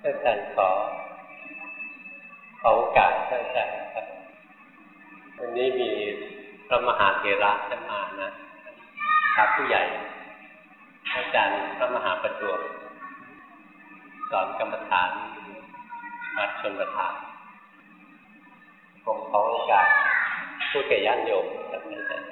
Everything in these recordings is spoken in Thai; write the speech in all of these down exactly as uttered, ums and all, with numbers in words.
ท่านอาจารย์ขอขอโอกาสท่านอาจารย์ครับวันนี้มีพระมหาเถระท่านมานะพระผู้ใหญ่อาจารย์พระมหาประจวบสอนกรรมฐานวัดชนประทานผมขอโอกาสพูดแก่ญาติโยมครับอาจารย์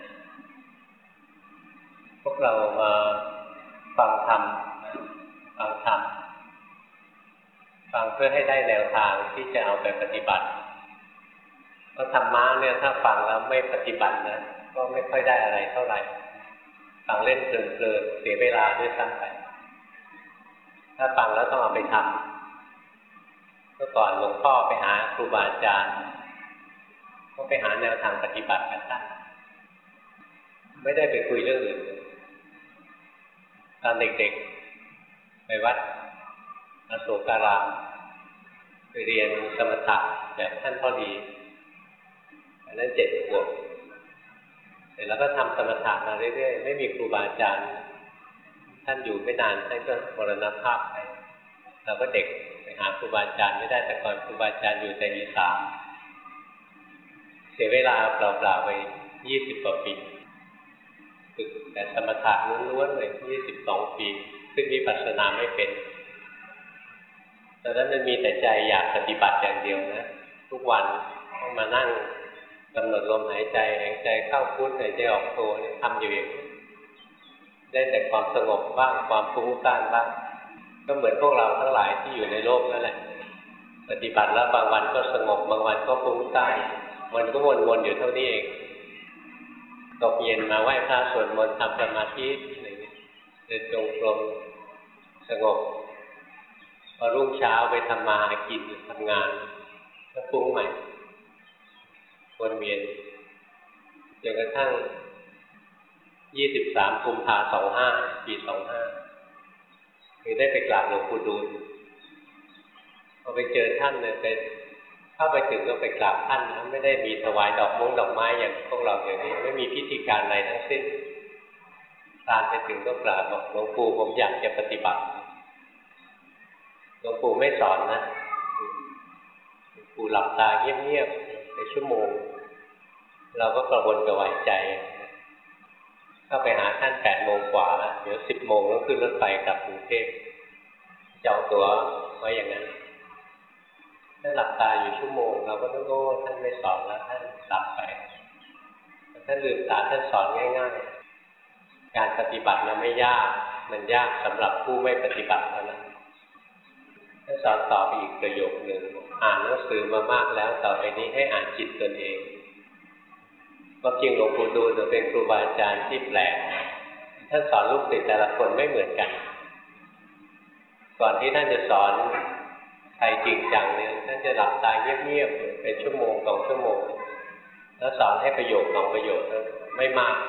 พวกเรามาฟังธรรมฟังธรรมฟังเพื่อให้ได้แนวทางที่จะเอาไปปฏิบัติเพราะธรรมะเนี่ยถ้าฟังแล้วไม่ปฏิบัตินะก็ไม่ค่อยได้อะไรเท่าไหร่ฟังเล่นเพลินๆเสียเวลาด้วยซ้ำไปถ้าฟังแล้วต้องเอาไปทำเมื่อก่อนหลวงพ่อไปหาครูบาอาจารย์ก็ไปหาแนวทางปฏิบัติกันท่านไม่ได้ไปคุยเรื่องอื่นตอนเด็กๆไปวัดอโศการามไปเรียนสมถะแบบท่านพ่อดีอันนั้นเจ็ดขวบเสร็จแล้วก็ทำสมถะมาเรื่อยๆไม่มีครูบาอาจารย์ท่านอยู่ไม่นานท่านก็มรณภาพไปเราก็เด็กไปหาครูบาอาจารย์ไม่ได้แต่ก่อนครูบาอาจารย์อยู่แต่อีสานเสียเวลาเปล่าๆไปยี่สิบกว่าปีฝึกแต่สมถะล้วนๆเลยยี่สิบสองปีขึ้นวิปัสสนาไม่เป็นตอนนั้นมันมีแต่ใจอยากปฏิบัติอย่างเดียวนะทุกวันต้องมานั่งกำหนดลมหายใจหายใจเข้าพุทหายใจออกโททำอยู่อย่างนี้ได้แต่ความสงบบ้างความฟุ้งซ่านบ้างก็เหมือนพวกเราทั้งหลายที่อยู่ในโลกนั่นแหละปฏิบัติแล้วบางวันก็สงบบางวันก็ฟุ้งซ่านมันก็วนๆอยู่เท่านี้เองตกเย็นมาไหว้พระสวดมนต์ทำสมาธิอะไรอย่างนี้เดินจงกรมสงบพอรุ่งเช้าไปทำมาหากินทำงานก็ฟุ้งใหม่วนเวียนจนกระทั่งยี่สิบสามกุมภาพันธ์สองห้าปีสองห้าคือได้ไปกราบหลวงปู่ดูลพอไปเจอท่านเนี่ยไปเข้าไปถึงก็ไปกราบท่านนะไม่ได้มีถวายดอกมงดอกไม้อย่างพวกเราอย่างนี้ไม่มีพิธีการอะไรทั้งสิ้นตามไปถึงก็กราบบอกหลวงปู่ผมอยากจะปฏิบัติหลวงปู่ไม่สอนนะหลวงปู่หลับตาเงียบๆไปชั่วโมงเราก็กระวนกระวายใจเข้าไปหาท่านแปดโมงกว่าเดี๋ยวสิบโมงก็ขึ้นรถไฟกลับกรุงเทพจองตั๋วไว้อย่างนั้นท่านหลับตาอยู่ชั่วโมงเราก็ต้องโอ้ท่านไม่สอนแล้วท่านหลับไปท่านลืมตาท่านสอนง่ายๆการปฏิบัติมันไม่ยากมันยากสำหรับผู้ไม่ปฏิบัติเท่านั้นท่านสอนต่อไปอีกประโยคหนึ่งอ่านหนังสือมามากแล้วต่อไปนี้ให้อ่านจิตตนเองก็จริงหลวงปู่ดูลเป็นครูบาอาจารย์ที่แปลกท่านสอนลูกศิษย์แต่ละคนไม่เหมือนกันก่อนที่ท่านจะสอนใครจริงจังเนี่ยท่านจะหลับตาเงียบๆเป็นชั่วโมงสองชั่วโมงแล้วสอนให้ประโยคสองประโยคนั้นไม่มาก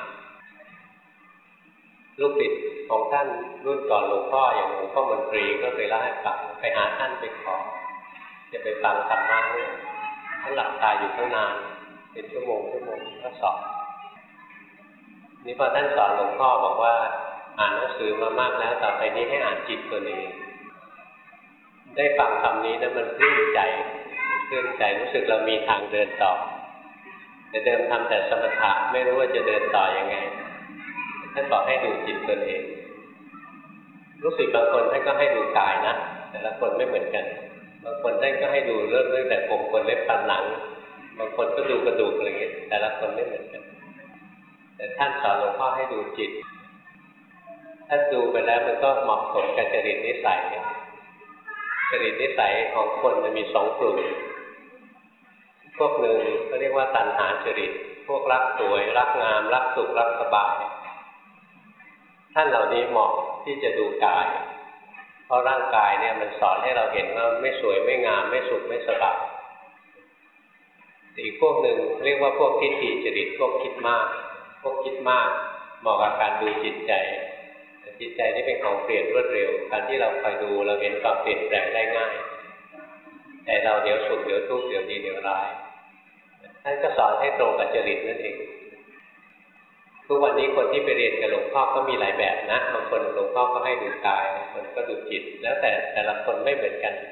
ลูกศิษย์ของท่านรุ่นก่อนหลวงพ่ออย่างหลวงพ่อมนตรีก็เคยเล่าให้ฟังไปหาท่านไปขอจะไปฟังธรรมะเนี่ยท่านหลับตาอยู่ตั้งนานเป็นชั่วโมงชั่วโมงก็สอนนี่พอท่านสอนหลวงพ่อบอกว่าอ่านหนังสือมามากแล้วต่อไปนี้ให้อ่านจิตตัวเองได้ฟังคำนี้นะมันปลื้มใจปลื้มใจรู้สึกเรามีทางเดินต่อแต่เดิมทำแต่สมถะไม่รู้ว่าจะเดินต่อยังไงท่านบอกให้ดูจิตตัวเองรู้สึกบางคนท่านก็ให้ดูกายนะแต่ละคนไม่เหมือนกันบางคนท่านก็ให้ดูเรื่องเรื่องแต่ผมขนเล็บฟันหนังบางคนก็ดูกระดูกอะไรอย่างเงี้ยแต่ละคนไม่เหมือนกันแต่ท่านสอนหลวงพ่อให้ดูจิตท่านดูไปแล้วมันก็เหมาะสมกับจริตนิสัยจริตนิสัยของคนมันมีสองกลุ่มพวกหนึ่งเขาเรียกว่าตัณหาจริตพวกรักสวยรักงามรักสุขรักสบายท่านเหล่านี้เหมาะที่จะดูกายเพราะร่างกายเนี่ยมันสอนให้เราเห็นว่าไม่สวยไม่งามไม่สุขไม่สบายอีกพวกหนึ่งเรียกว่าพวกทิฏฐิจริตพวกคิดมากพวกคิดมากเหมาะกับการดูจิตใจจิตใจนี่เป็นของเปลี่ยนรวดเร็วการที่เราคอยดูเราเห็นความเปลี่ยนแปลงได้ง่ายแต่เราเดี๋ยวสุขเดี๋ยวทุกข์เดี๋ยวดีเดี๋ยวร้ายท่านก็สอนให้ตรงกับจริตนั่นเองทุกวันนี้คนที่ไปเรียนกับหลวงพ่อก็มีหลายแบบนะบางคนหลวงพ่อก็ให้ดูกายบางคนก็ดูจิตแล้วแต่แต่ละคนไม่เหมือนกัน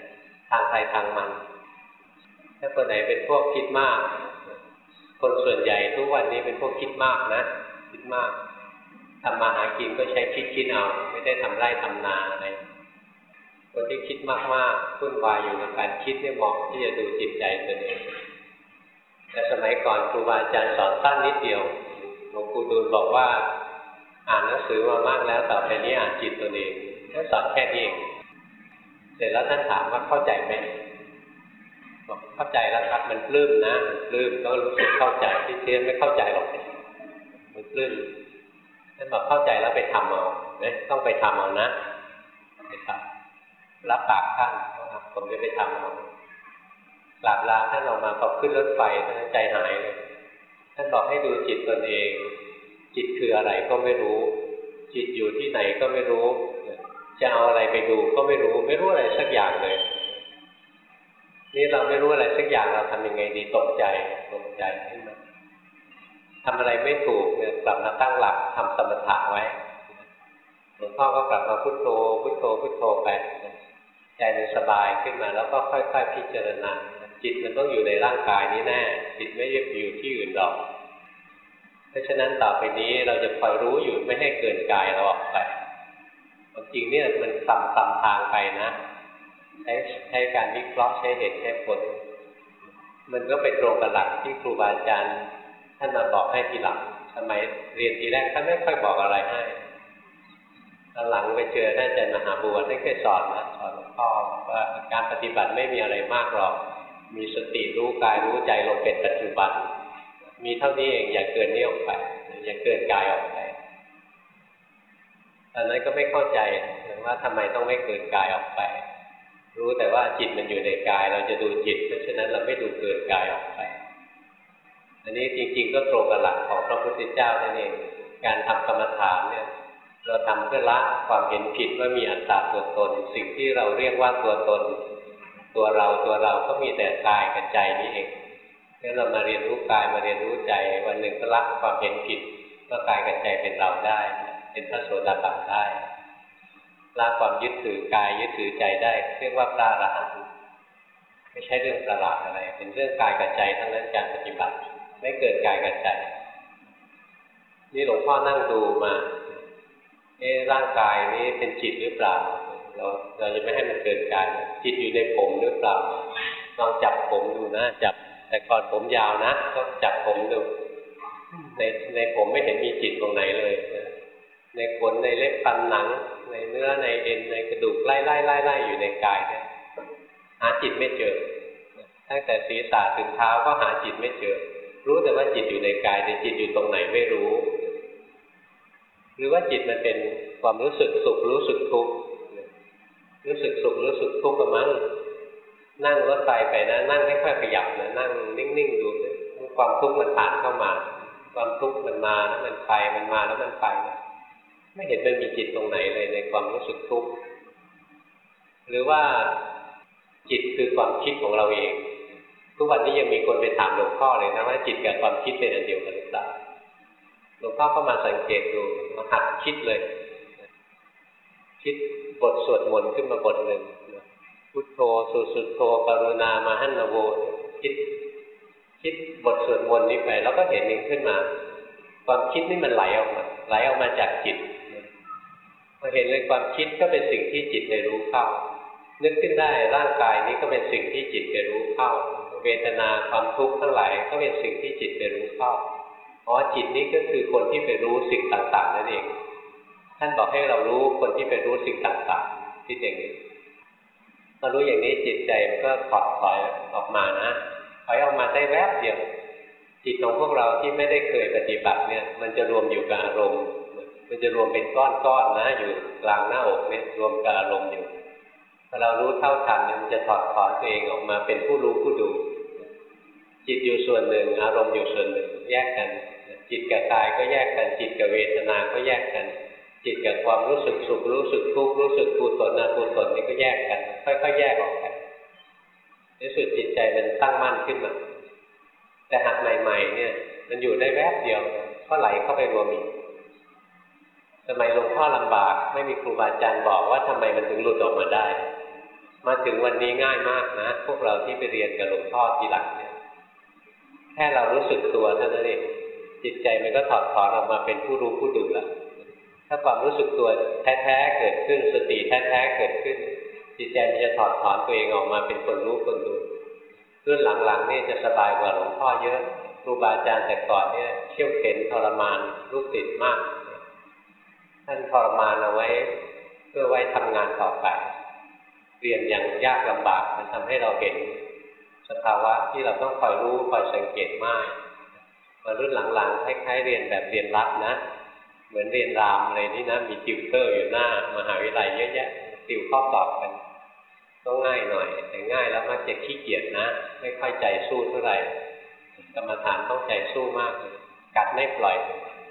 ทางใครทางมันถ้าคนไหนเป็นพวกคิดมากคนส่วนใหญ่ทุกวันนี้เป็นพวกคิดมากนะคิดมากทำมาหากินก็ใช้คิดคิดเอาไม่ได้ทำไร่ทำนาอะไรคนที่คิดมากๆวุ่นวายอยู่กับการคิดเนี่ยเหมาะที่จะดูจิตใจตัวเองแต่สมัยก่อนครูบาอาจารย์สอนสั้นนิดเดียวหลวงปู่ดูลบอกว่าอ่านหนังสือมามากแล้วต่อไปนี้อ่านจิตตัวเองท่านสอนแค่นี้เองเสร็จแล้วท่านถามว่าเข้าใจไหมบอกเข้าใจแล้วครับมันปลื้มนะมันปลื้มก็รู้สึกเข้าใจที่เทียนไม่เข้าใจหรอกมันปลื้มท่านบอกเข้าใจแล้วไปทำเอาเนี่ยต้องไปทำเอานะไปทำรับปากท่านผมจะไปทำเอากราบลาท่านออกมาพอขึ้นรถไฟท่านใจหายเลยท่านบอกให้ดูจิตตนเองจิตคืออะไรก็ไม่รู้จิตอยู่ที่ไหนก็ไม่รู้จะเอาอะไรไปดูก็ไม่รู้ไม่รู้อะไรสักอย่างเลยนี่เราไม่รู้อะไรสักอย่างเราทำยังไงดีตกใจตกใจขึ้นมาทำอะไรไม่ถูกเนี่ยกลับมาตั้งหลักทำสมถะไว้หลวงพ่อก็กลับมาพุทโธพุทโธพุทโธไปใจมันสบายขึ้นมาแล้วก็ค่อยๆพิจารณาจิตมันต้องอยู่ในร่างกายนี้แน่จิตไม่ได้อยู่ที่อื่นหรอกเพราะฉะนั้นต่อไปนี้เราจะคอยรู้อยู่ไม่ให้เกินกายเราออกไปจริงเนี่ยมันซ้ำซ้ำทางไปนะใช้ใช้การวิเคราะห์ใช้เหตุใช้ผลมันก็ไปตรงกับหลักที่ครูบาอาจารย์ท่านมาบอกให้ทีหลังสมัยเรียนทีแรกท่านไม่ค่อยบอกอะไรให้ตอนหลังไปเจอท่านอาจารย์มหาบัวท่านเคยสอนนะสอนหลวงพ่อว่าการปฏิบัติไม่มีอะไรมากหรอกมีสติรู้กายรู้ใจลงเป็นปัจจุบันมีเท่านี้เองอย่าเกินนี้ออกไปอย่าเกินกายออกไปตอนนั้นก็ไม่เข้าใจว่าทำไมต้องไม่เกินกายออกไปรู้แต่ว่าจิตมันอยู่ในกายเราจะดูจิตเพราะฉะนั้นเราไม่ดูเกินกายออกไปอันนี้จริงๆก็ตรงกับหลักของพระพุทธเจ้านั่นเองการทำกรรมฐานเนี่ยเราทำเพื่อละความเห็นผิดว่ามีอัตตาตัวตนสิ่งที่เราเรียกว่าตัวตนตัวเราตัวเราก็มีแต่กายกับใจนี่เองงั้นเรามาเรียนรู้กายมาเรียนรู้ใจวันหนึ่งก็ละความเห็นผิดว่ากายกับใจเป็นเราได้เป็นพระโสดาบันได้ละความยึดถือกายยึดถือใจได้เรียกว่าพระอรหันต์ไม่ใช่เรื่องประหลาดอะไรเป็นเรื่องกายกับใจทั้งนั้นการปฏิบัติไม่เกิดกายกับใจนี่หลวงพ่อนั่งดูมาเอ๊ะร่างกายนี้เป็นจิตหรือเปล่าเราเราจะไม่ให้มันเกิดกายจิตอยู่ในผมหรือเปล่าลองจับผมดูนะจับแต่ก่อนผมยาวนะก็จับผมดูในในผมไม่เห็นมีจิตตรงไหนเลยในขนในเล็บฟันหนังในเนื้อในเอ็นในกระดูกไล่ไล่ไล่ไล่อยู่ในกายเนี่ยหาจิตไม่เจอตั้งแต่ศีรษะถึงเท้าก็หาจิตไม่เจอรู้แต่ว่าจิตอยู่ในกายแต่จิตอยู่ตรงไหนไม่รู้หรือว่าจิตมันเป็นความรู้สึกสุขรู้สึกทุกข์รู้สึกสุขรู้สึกทุกข์ก็มั้งนั่งรถไฟไปนะนั่งไม่ค่อยขยับนะนั่งนิ่งๆดูความทุกข์มันผ่านเข้ามาความทุกข์มันมาแล้วมันไปมันมาแล้วมันไปนะไม่เห็นมันมีจิตตรงไหนเลยในความรู้สึกทุกข์หรือว่าจิตคือความคิดของเราเองทุกวันนี้ยังมีคนไปถามหลวงพ่อเลยนะว่าจิตกับความคิดเป็นอันเดียวกันหรือเปล่าหลวงพ่อก็มาสังเกตดูมาหัดคิดเลยคิดบทสวดมนต์ขึ้นมาบทหนึ่งพุทโธสุสุโธกรุณามาหันนโวคิดคิดบทสวดมนต์นี้ไปแล้วก็เห็นนี้ขึ้นมาความคิดนี่มันไหลออกมาไหลออกมาจากจิตพอเห็นเลยความคิดก็เป็นสิ่งที่จิตไปรู้เข้านึกขึ้นได้ร่างกายนี้ก็เป็นสิ่งที่จิตไปรู้เข้าเวทนาความทุกข์ทั้งหลายก็เป็นสิ่งที่จิตไปรู้เข้าเพราะจิตนี้ก็คือคนที่ไปรู้สิ่งต่างๆนั่นเองท่านบอกให้เรารู้คนที่ไปรู้สิ่งต่างๆคิดอย่างนี้พอรู้อย่างนี้จิตใจมันก็ถอดถอยออกมานะถอยออกมาได้แวบเดียวจิตของพวกเราที่ไม่ได้เคยปฏิบัติเนี่ยมันจะรวมอยู่กับอารมณ์มันจะรวมเป็นก้อนๆนะอยู่กลางหน้าอกเนี่ยรวมกับอารมณ์อยู่พอเรารู้เท่าทันมันจะถอดถอนตัวเองออกมาเป็นผู้รู้ผู้ดูจิตอยู่ส่วนหนึ่งอารมณ์อยู่ส่วนหนึ่งแยกกันจิตกับกายก็แยกกันจิตกับเวทนาก็แยกกันจิตกับความรู้สึกสุขรู้สึกทุกข์รู้สึกกุศลอกุศลนี่ก็แยกกันค่อยๆแยกออกกันในสุดจิตใจมันตั้งมั่นขึ้นมาแต่หากใหม่ๆเนี่ยมันอยู่ได้แวบเดียวก็ไหลเข้าไปรวมอีกสมัยหลวงพ่อลำบากไม่มีครูบาอาจารย์บอกว่าทำไมมันถึงหลุดออกมาได้มาถึงวันนี้ง่ายมากนะพวกเราที่ไปเรียนกับหลวงพ่อทีหลังเนี่ยแค่เรารู้สึกตัวเท่านั้นเองจิตใจมันก็ถอดถอนออกมาเป็นผู้รู้ผู้ดูแล้วถ้าความรู้สึกตัวแท้ๆเกิดขึ้นสติแท้ๆเกิดขึ้นจิตใจมันจะถอดถอนตัวเองออกมาเป็นคนรู้คนดูรุ่นหลังๆนี่จะสบายกว่าหลวงพ่อเยอะครูบาอาจารย์แต่ก่อนเนี่ยเขี่ยวเข็นทรมานลูกศิษย์มากท่านทรมานเอาไว้เพื่อไว้ทำงานต่อไปเรียนอย่างยากลำบากมันทำให้เราเห็นสภาวะที่เราต้องคอยรู้คอยสังเกตมากมารุ่นหลังๆคล้ายๆเรียนแบบเรียนรัดนะเหมือนเรียนรามอะไรนี่นะมีติวเตอร์อยู่หน้ามหาวิทยาลัยเยอะแยะติวข้อสอบกันต้องง่ายหน่อยแต่ง่ายแล้วมักจะขี้เกียจนะไม่ค่อยใจสู้เท่าไหร่กรรมฐานต้องใจสู้มากเลยกัดไม่ปล่อย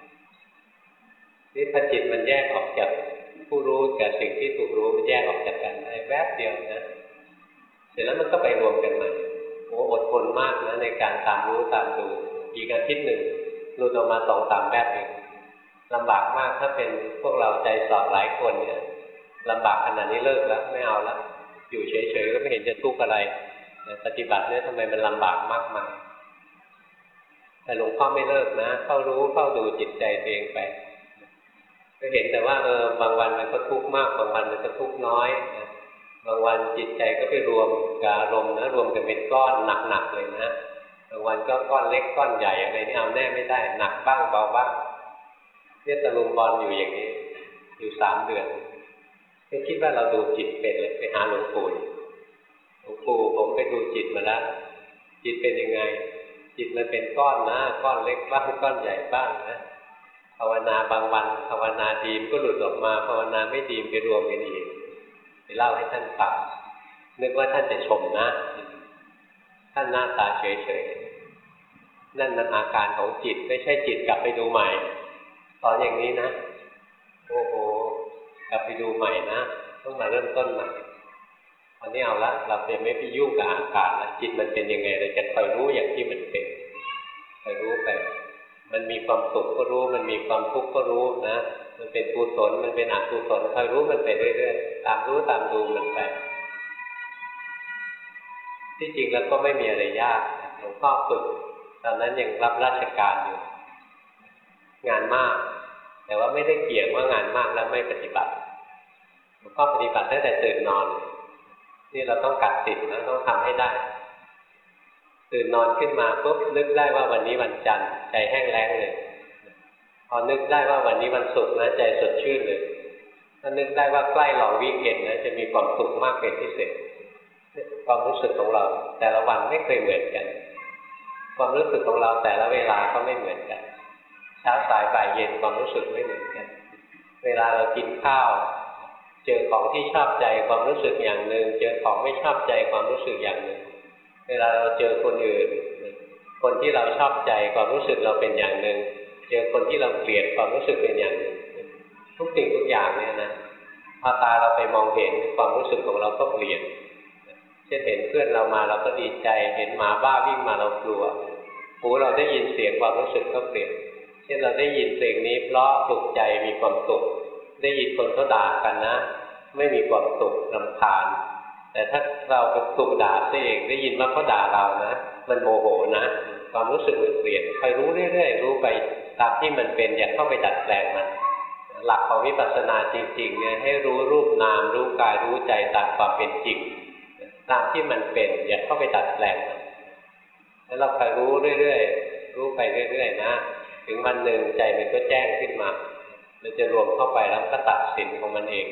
นี่พอจิตมันแยกออกจากผู้รู้กับสิ่งที่ถูกรู้มันแยกออกจากกันได้แวบเดียวนะเสร็จแล้วมันก็ไปรวมกันใหม่โอ้อดทนมากนะในการตามรู้ตามดูอีกอาทิตย์หนึ่งหลุดออกมาสองสามแวบเองลำบากมากถ้าเป็นพวกเราใจสอบหลายคนเนี่ยลำบากขนาดนี้เลิกแล้วไม่เอาแล้วอยู่เฉยๆก็ไม่เห็นจะทุกข์อะไรปฏิบัติเนี่ยทำไมมันลำบากมากมายแต่หลวงพ่อไม่เลิกนะเข้ารู้เข้าดูจิตใจตัวเองไปก็เห็นแต่ว่าเออบางวันมันก็ทุกข์มากบางวันมันก็ทุกข์น้อยนะบางวันจิตใจก็ไปรวมกับอารมณ์นะรวมกันเป็นก้อนหนักๆเลยนะบางวันก็ก้อนเล็กก้อนใหญ่อะไรนี่เอาแน่ไม่ได้หนักบ้างเบาบ้างเนี่ยตะลุมบอลอยู่อย่างนี้อยู่สามเดือนไม่คิดว่าเราดูจิตเป็นเลยไปหาหลวงปู่หลวงปู่ผมไปดูจิตมาแล้วจิตเป็นยังไงจิตมันเป็นก้อนนะก้อนเล็กบ้างก้อนใหญ่บ้างนะภาวนาบางวันภาวนาดีมก็หลุดออกมาภาวนาไม่ดีมไปรวมกันอีกไปเล่าให้ท่านฟังนึกว่าท่านจะชมนะท่านหน้าตาเฉยๆนั่นมันอาการของจิตไม่ใช่จิตกลับไปดูใหม่ตอนอย่างนี้นะโอ้โหกลับไปดูใหม่นะต้องมาเริ่มต้นใหม่ตอนนี้เอาละเราจะไม่ไปยุ่งกับอาการแล้วจิตมันเป็นยังไงเราจะคอยรู้อย่างที่มันเป็นคอยรู้ไปมันมีความสุขก็รู้มันมีความทุกข์ก็รู้นะมันเป็นกุศลมันเป็นอกุศลคอยรู้มันไปเรื่อยๆตามรู้ตามดูมันไปที่จริงแล้วก็ไม่มีอะไรยากหลวงพ่อฝึกตอนนั้นยังรับราชการอยู่งานมากแต่ว่าไม่ได้เกี่ยงว่างานมากแล้วไม่ปฏิบัติหลวงพ่อปฏิบัติตั้งแต่ตื่นนอนนี่เราต้องกัดติดนะต้องทำให้ได้ตื่นนอนขึ้นมาปุ๊บนึกได้ว่าวันนี้วันจันทร์ใจแห้งแล้งเลยพอนึกได้ว่าวันนี้วันศุกร์นะใจสดชื่นเลยถ้านึกได้ว่าใกล้ลองวีคเอนด์นะจะมีความสุขมากเป็นพิเศษความรู้สึกของเราแต่ละวันไม่เคยเหมือนกันความรู้สึกของเราแต่ละเวลาก็ไม่เหมือนกันเช้าสายบ่ายเย็นความรู้สึกไม่เหมือนกันเวลาเรากินข้าวเจอของที่ชอบใจความรู้สึกอย่างหนึ่งเจอของไม่ชอบใจความรู้สึกอย่างหนึ่งเวลาเราเจอคนอื่นคนที่เราชอบใจความรู้สึกเราเป็นอย่างหนึ่งเจอคนที่เราเกลียดความรู้สึกเป็นอย่างหนึ่งทุกสิ่งทุกอย่างเนี่ยนะพอตาเราไปมองเห็นความรู้สึกของเราก็เปลี่ยนเช่นเห็นเพื่อนเรามาเราก็ดีใจเห็นหมาบ้าวิ่งมาเรากลัวหูเราได้ยินเสียงความรู้สึกก็เปลี่ยนเช่นเราได้ยินเพลงนี้เพราะถูกใจมีความสุขได้ยินคนเขาด่ากันนะไม่มีความสุขรำคาญแต่ถ้าเราไปถูกด่าซะเองได้ยินว่าเขาด่าเรานะมันโมโหนะความรู้สึกมันเปลี่ยนคอยรู้เรื่อยๆรู้ไปตามที่มันเป็นอย่าเข้าไปดัดแปลงมันหลักของวิปัสสนาจริงๆเนี่ยให้รู้รูปนามรู้กายรู้ใจตามความเป็นจริงตามที่มันเป็นอย่าเข้าไปดัดแปลงมันแล้วเราคอยรู้เรื่อยๆรู้ไปเรื่อยๆนะถึงวันหนึ่งใจมันก็แจ้งขึ้นมามันจะรวมเข้าไปแล้วก็ตัดสินของมันเอง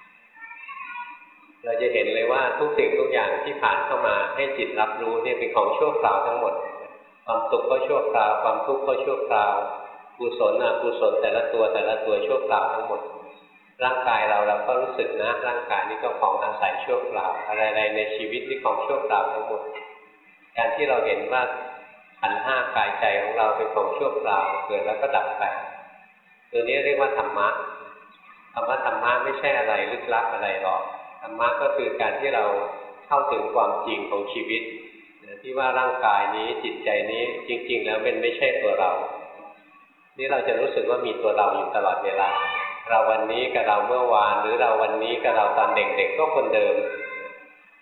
เราจะเห็นเลยว่าทุกสิ่งทุกอย่างที่ผ่านเข้ามาให้จิตรับรู้เนี่ยเป็นของชั่วคราวทั้งหมดความสุขก็ชั่วคราวความทุกข์ก็ชั่วคราวกุศลอกุศลแต่ละตัวแต่ละตัวชั่วคราวทั้งหมดร่างกายเราเราก็รู้สึกนะร่างกายนี้ก็ของอาศัยชั่วคราวอะไรๆในชีวิตนี่ของชั่วคราวทั้งหมดการที่เราเห็นว่าขันธ์ห้ากายใจของเราเป็นของชั่วคราวเกิดแล้วก็ดับไปตัวนี้เรียกว่าธรรมะธรรมะธรรมะไม่ใช่อะไรลึกลับอะไรหรอกธรรมะก็คือการที่เราเข้าถึงความจริงของชีวิตที่ว่าร่างกายนี้จิตใจนี้จริงๆแล้วเป็นไม่ใช่ตัวเรานี่เราจะรู้สึกว่ามีตัวเราอยู่ตลอดเวลาเราวันนี้กับเราเมื่อวานหรือเราวันนี้กับเราตอนเด็กๆก็คนเดิม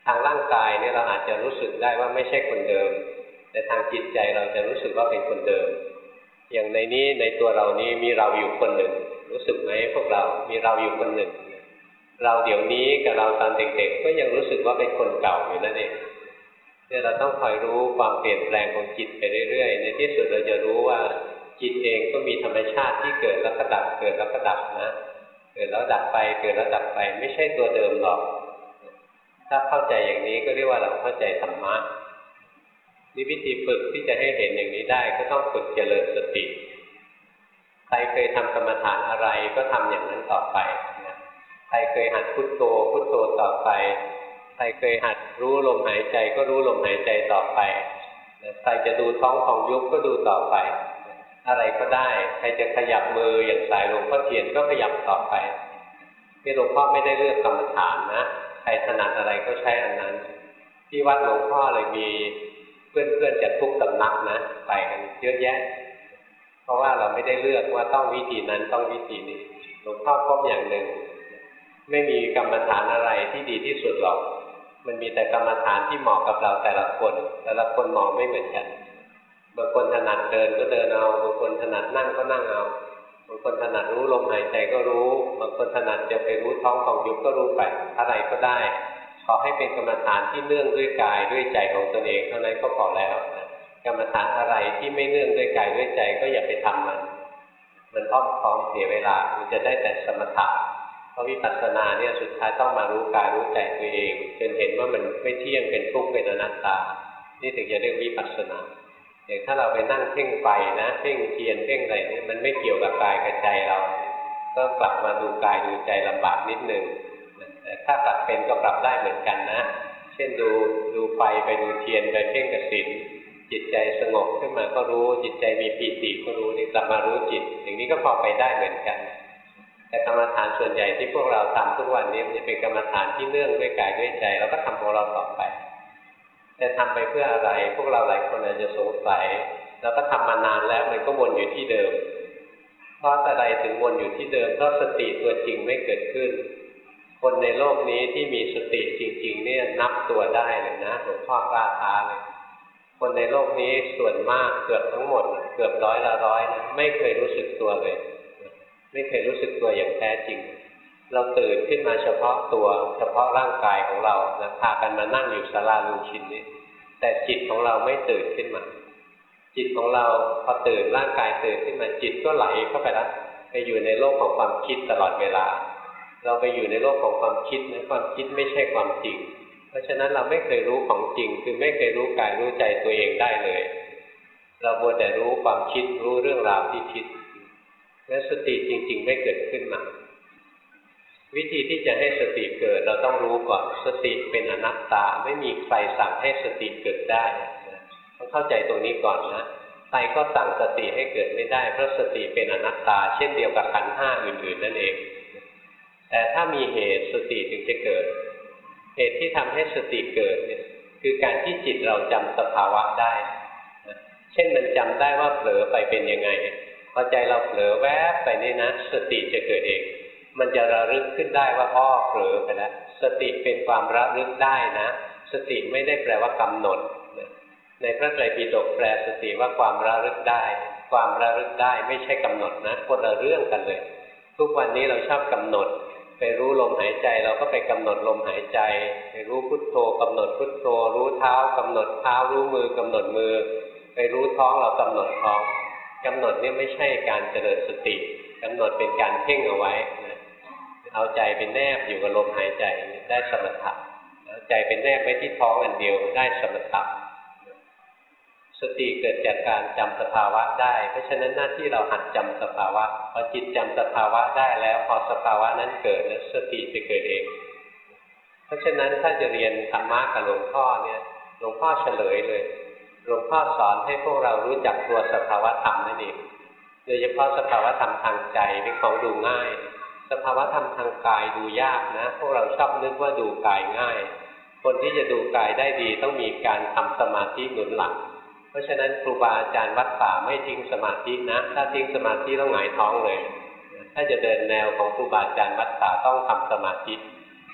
างร่างกายเนี่ยเราอาจจะรู้สึกได้ว่าไม่ใช่คนเดิมแต่ทางจิตใจเราจะรู้สึกว่าเป็นคนเดิมอย่างในนี้ในตัวเรานี้มีเราอยู่คนหนึ่งรู้สึกไหมพวกเรามีเราอยู่คนหนึ่งเราเดี๋ยวนี้กับเราตอนเด็กๆก็ยังรู้สึกว่าเป็นคนเก่าอยู่นั่นเองเนี่ยเราต้องคอยรู้ความเปลี่ยนแปลงของจิตไปเรื่อยๆในที่สุดเราจะรู้ว่าจิตเองก็มีธรรมชาติที่เกิดแล้วก็ดับเกิดแล้วก็ดับนะเกิดแล้วดับไปเกิดแล้วดับไปไม่ใช่ตัวเดิมหรอกถ้าเข้าใจอย่างนี้ก็เรียกว่าเราเข้าใจธรรมะนี่วิธีฝึกที่จะให้เห็นอย่างนี้ได้ก็ต้องฝึกเจริญสติใครเคยทำกรรมฐานอะไรก็ทำอย่างนั้นต่อไปใครเคยหัดพุทโธพุทโธต่อไปใครเคยหัดรู้ลมหายใจก็รู้ลมหายใจต่อไปใครจะดูท้องของยุบก็ดูต่อไปอะไรก็ได้ใครจะขยับมืออย่างสายหลวงพ่อเทียนก็ขยับต่อไปที่หลวงพ่อไม่ได้เลือกกรรมฐานนะใครถนัดอะไรก็ใช้อันนั้นที่วัดหลวงพ่อเลยมีเพื่อนๆจากทุกสำนักนะไปกันเยอะแยะเพราะว่าเราไม่ได้เลือกว่าต้องวิธีนั้นต้องวิธีนี้หลวงพ่อพบอย่างหนึ่งไม่มีกรรมฐานอะไรที่ดีที่สุดหรอกมันมีแต่กรรมฐานที่เหมาะกับเราแต่ละคนแต่ละคนเหมาะไม่เหมือนกันบางคนถนัดเดินก็เดินเอาบางคนถนัดนั่งก็นั่งเอาบางคนถนัดรู้ลมหายใจก็รู้บางคนถนัดจะไปรู้ท้องของยุบก็รู้ไปอะไรก็ได้ขอให้เป็นกรรมฐานที่เนื่องด้วยกายด้วยใจของตนเองเท่านั้นก็พอแล้วกรรมฐานอะไรที่ไม่เนื่องด้วยกายด้วยใจก็อย่าไปทำมันมันอ้อมค้อมเสียเวลามันจะได้แต่สมถะเพราะวิปัสสนาเนี่ยสุดท้ายต้องมารู้กายรู้ใจตัวเองจนเห็นว่ามันไม่เที่ยงเป็นทุกข์เป็นอนัตตานี่ถึงจะเรียกวิปัสสนาอย่างถ้าเราไปนั่งเพ่งไฟนะเพ่งเทียนเพ่งอะไรนี่มันไม่เกี่ยวกับกายกับใจเราก็กลับมาดูกายดูใจลำบากนิดนึงแต่ถ้าปรับเป็นก็ปรับได้เหมือนกันนะเช่นดูดูไฟไปดูเทียนไปเพ่งกสิณจิตใจสงบขึ้นมาก็รู้จิตใจมีปีติก็รู้นี่กลับมารู้จิตอย่างนี้ก็พอไปได้เหมือนกันแต่กรรมฐานส่วนใหญ่ที่พวกเราทำทุกวันนี้มันจะเป็นกรรมฐานที่เนื่องด้วยกายด้วยใจเราก็ทำของเราต่อไปแต่ทำไปเพื่ออะไรพวกเราหลายคนอาจจะสงสัยแล้วก็ทำมานานแล้วมันก็วนอยู่ที่เดิมเพราะอะไรถึงวนอยู่ที่เดิมเพราะสติตัวจริงไม่เกิดขึ้นคนในโลกนี้ที่มีสติจริงๆเนี่ยนับตัวได้เลยนะหลวงพ่อกล้าท้าเลยคนในโลกนี้ส่วนมากเกือบทั้งหมดเกือบร้อยละร้อยนะไม่เคยรู้สึกตัวเลยไม่เคยรู้สึกตัวอย่างแท้จริงเราตื่นขึ้นมาเฉพาะตัวเฉพาะร่างกายของเรานะพากันมานั่งอยู่ศาลาลุงชินนี้แต่จิตของเราไม่ตื่นขึ้นมาจิตของเราพอตื่นร่างกายตื่นขึ้นมาจิตก็ไหลเข้าไปแล้วไปอยู่ในโลกของความคิดตลอดเวลาเราไปอยู่ในโลกของความคิดนะความคิดไม่ใช่ความจริงเพราะฉะนั้นเราไม่เคยรู้ของจริงคือไม่เคยรู้กายรู้ใจตัวเองได้เลยเรามัวแต่รู้ความคิดรู้เรื่องราวที่คิดและสติจริงๆไม่เกิดขึ้นมาวิธีที่จะให้สติเกิดเราต้องรู้ก่อนสติเป็นอนัตตาไม่มีใครสั่งให้สติเกิดได้ต้องเข้าใจตรงนี้ก่อนนะใครก็สั่งสติให้เกิดไม่ได้เพราะสติเป็นอนัตตาเช่นเดียวกับขันธ์ห้าอื่นๆนั่นเองแต่ถ้ามีเหตุสติถึงจะเกิดเหตุที่ทำให้สติเกิดเนี่ยคือการที่จิตเราจำสภาวะได้เช่นมันจำได้ว่าเผลอไปเป็นยังไงพอใจเราเผลอแวบไปนี่นะสติจะเกิดเองมันจะระลึกขึ้นได้ว่าอ้อเผลอไปแล้วสติเป็นความระลึกได้นะสติไม่ได้แปลว่ากำหนดในพระไตรปิฎกแปลสติว่าความระลึกได้ความระลึกได้ไม่ใช่กำหนดนะคนละเรื่องกันเลยทุกวันนี้เราชอบกำหนดไปรู้ลมหายใจเราก็ไปกำหนดลมหายใจไปรู้พุทโธกำหนดพุทโธรู้เท้ากำหนดเท้ารู้มือกำหนดมือไปรู้ท้องเรากำหนดท้องกำหนดนี่ไม่ใช่การเจริญสติกำหนดเป็นการเพ่งเอาไว้นะเอาใจเป็นแนบอยู่กับลมหายใจได้สมถะเอาใจเป็นแนบไว้ที่ท้องอันเดียวได้สมถะสติเกิดจากการจำสภาวะได้เพราะฉะนั้นหน้าที่เราหัดจำสภาวะพอจิตจำสภาวะได้แล้วพอสภาวะนั้นเกิดแล้วสติจะเกิดเองเพราะฉะนั้นถ้าจะเรียนธรรมะกับหลวงพ่อเนี่ยหลวงพ่อเฉลยเลยหลวงพ่อสอนให้พวกเรารู้จักตัวสภาวะธรรมนั่นเองโดยเฉพาะสภาวะธรรมทางใจเป็นของดูง่ายสภาวะธรรมทางกายดูยากนะพวกเราชอบนึกว่าดูกายง่ายคนที่จะดูกายได้ดีต้องมีการทำสมาธิหนุนหลังเพราะฉะนั้นครูบาอาจารย์วัดป่าไม่ทิ้งสมาธินะถ้าทิ้งสมาธิต้องหงายท้องเลยถ้าจะเดินแนวของครูบาอาจารย์วัดป่าต้องทำสมาธิ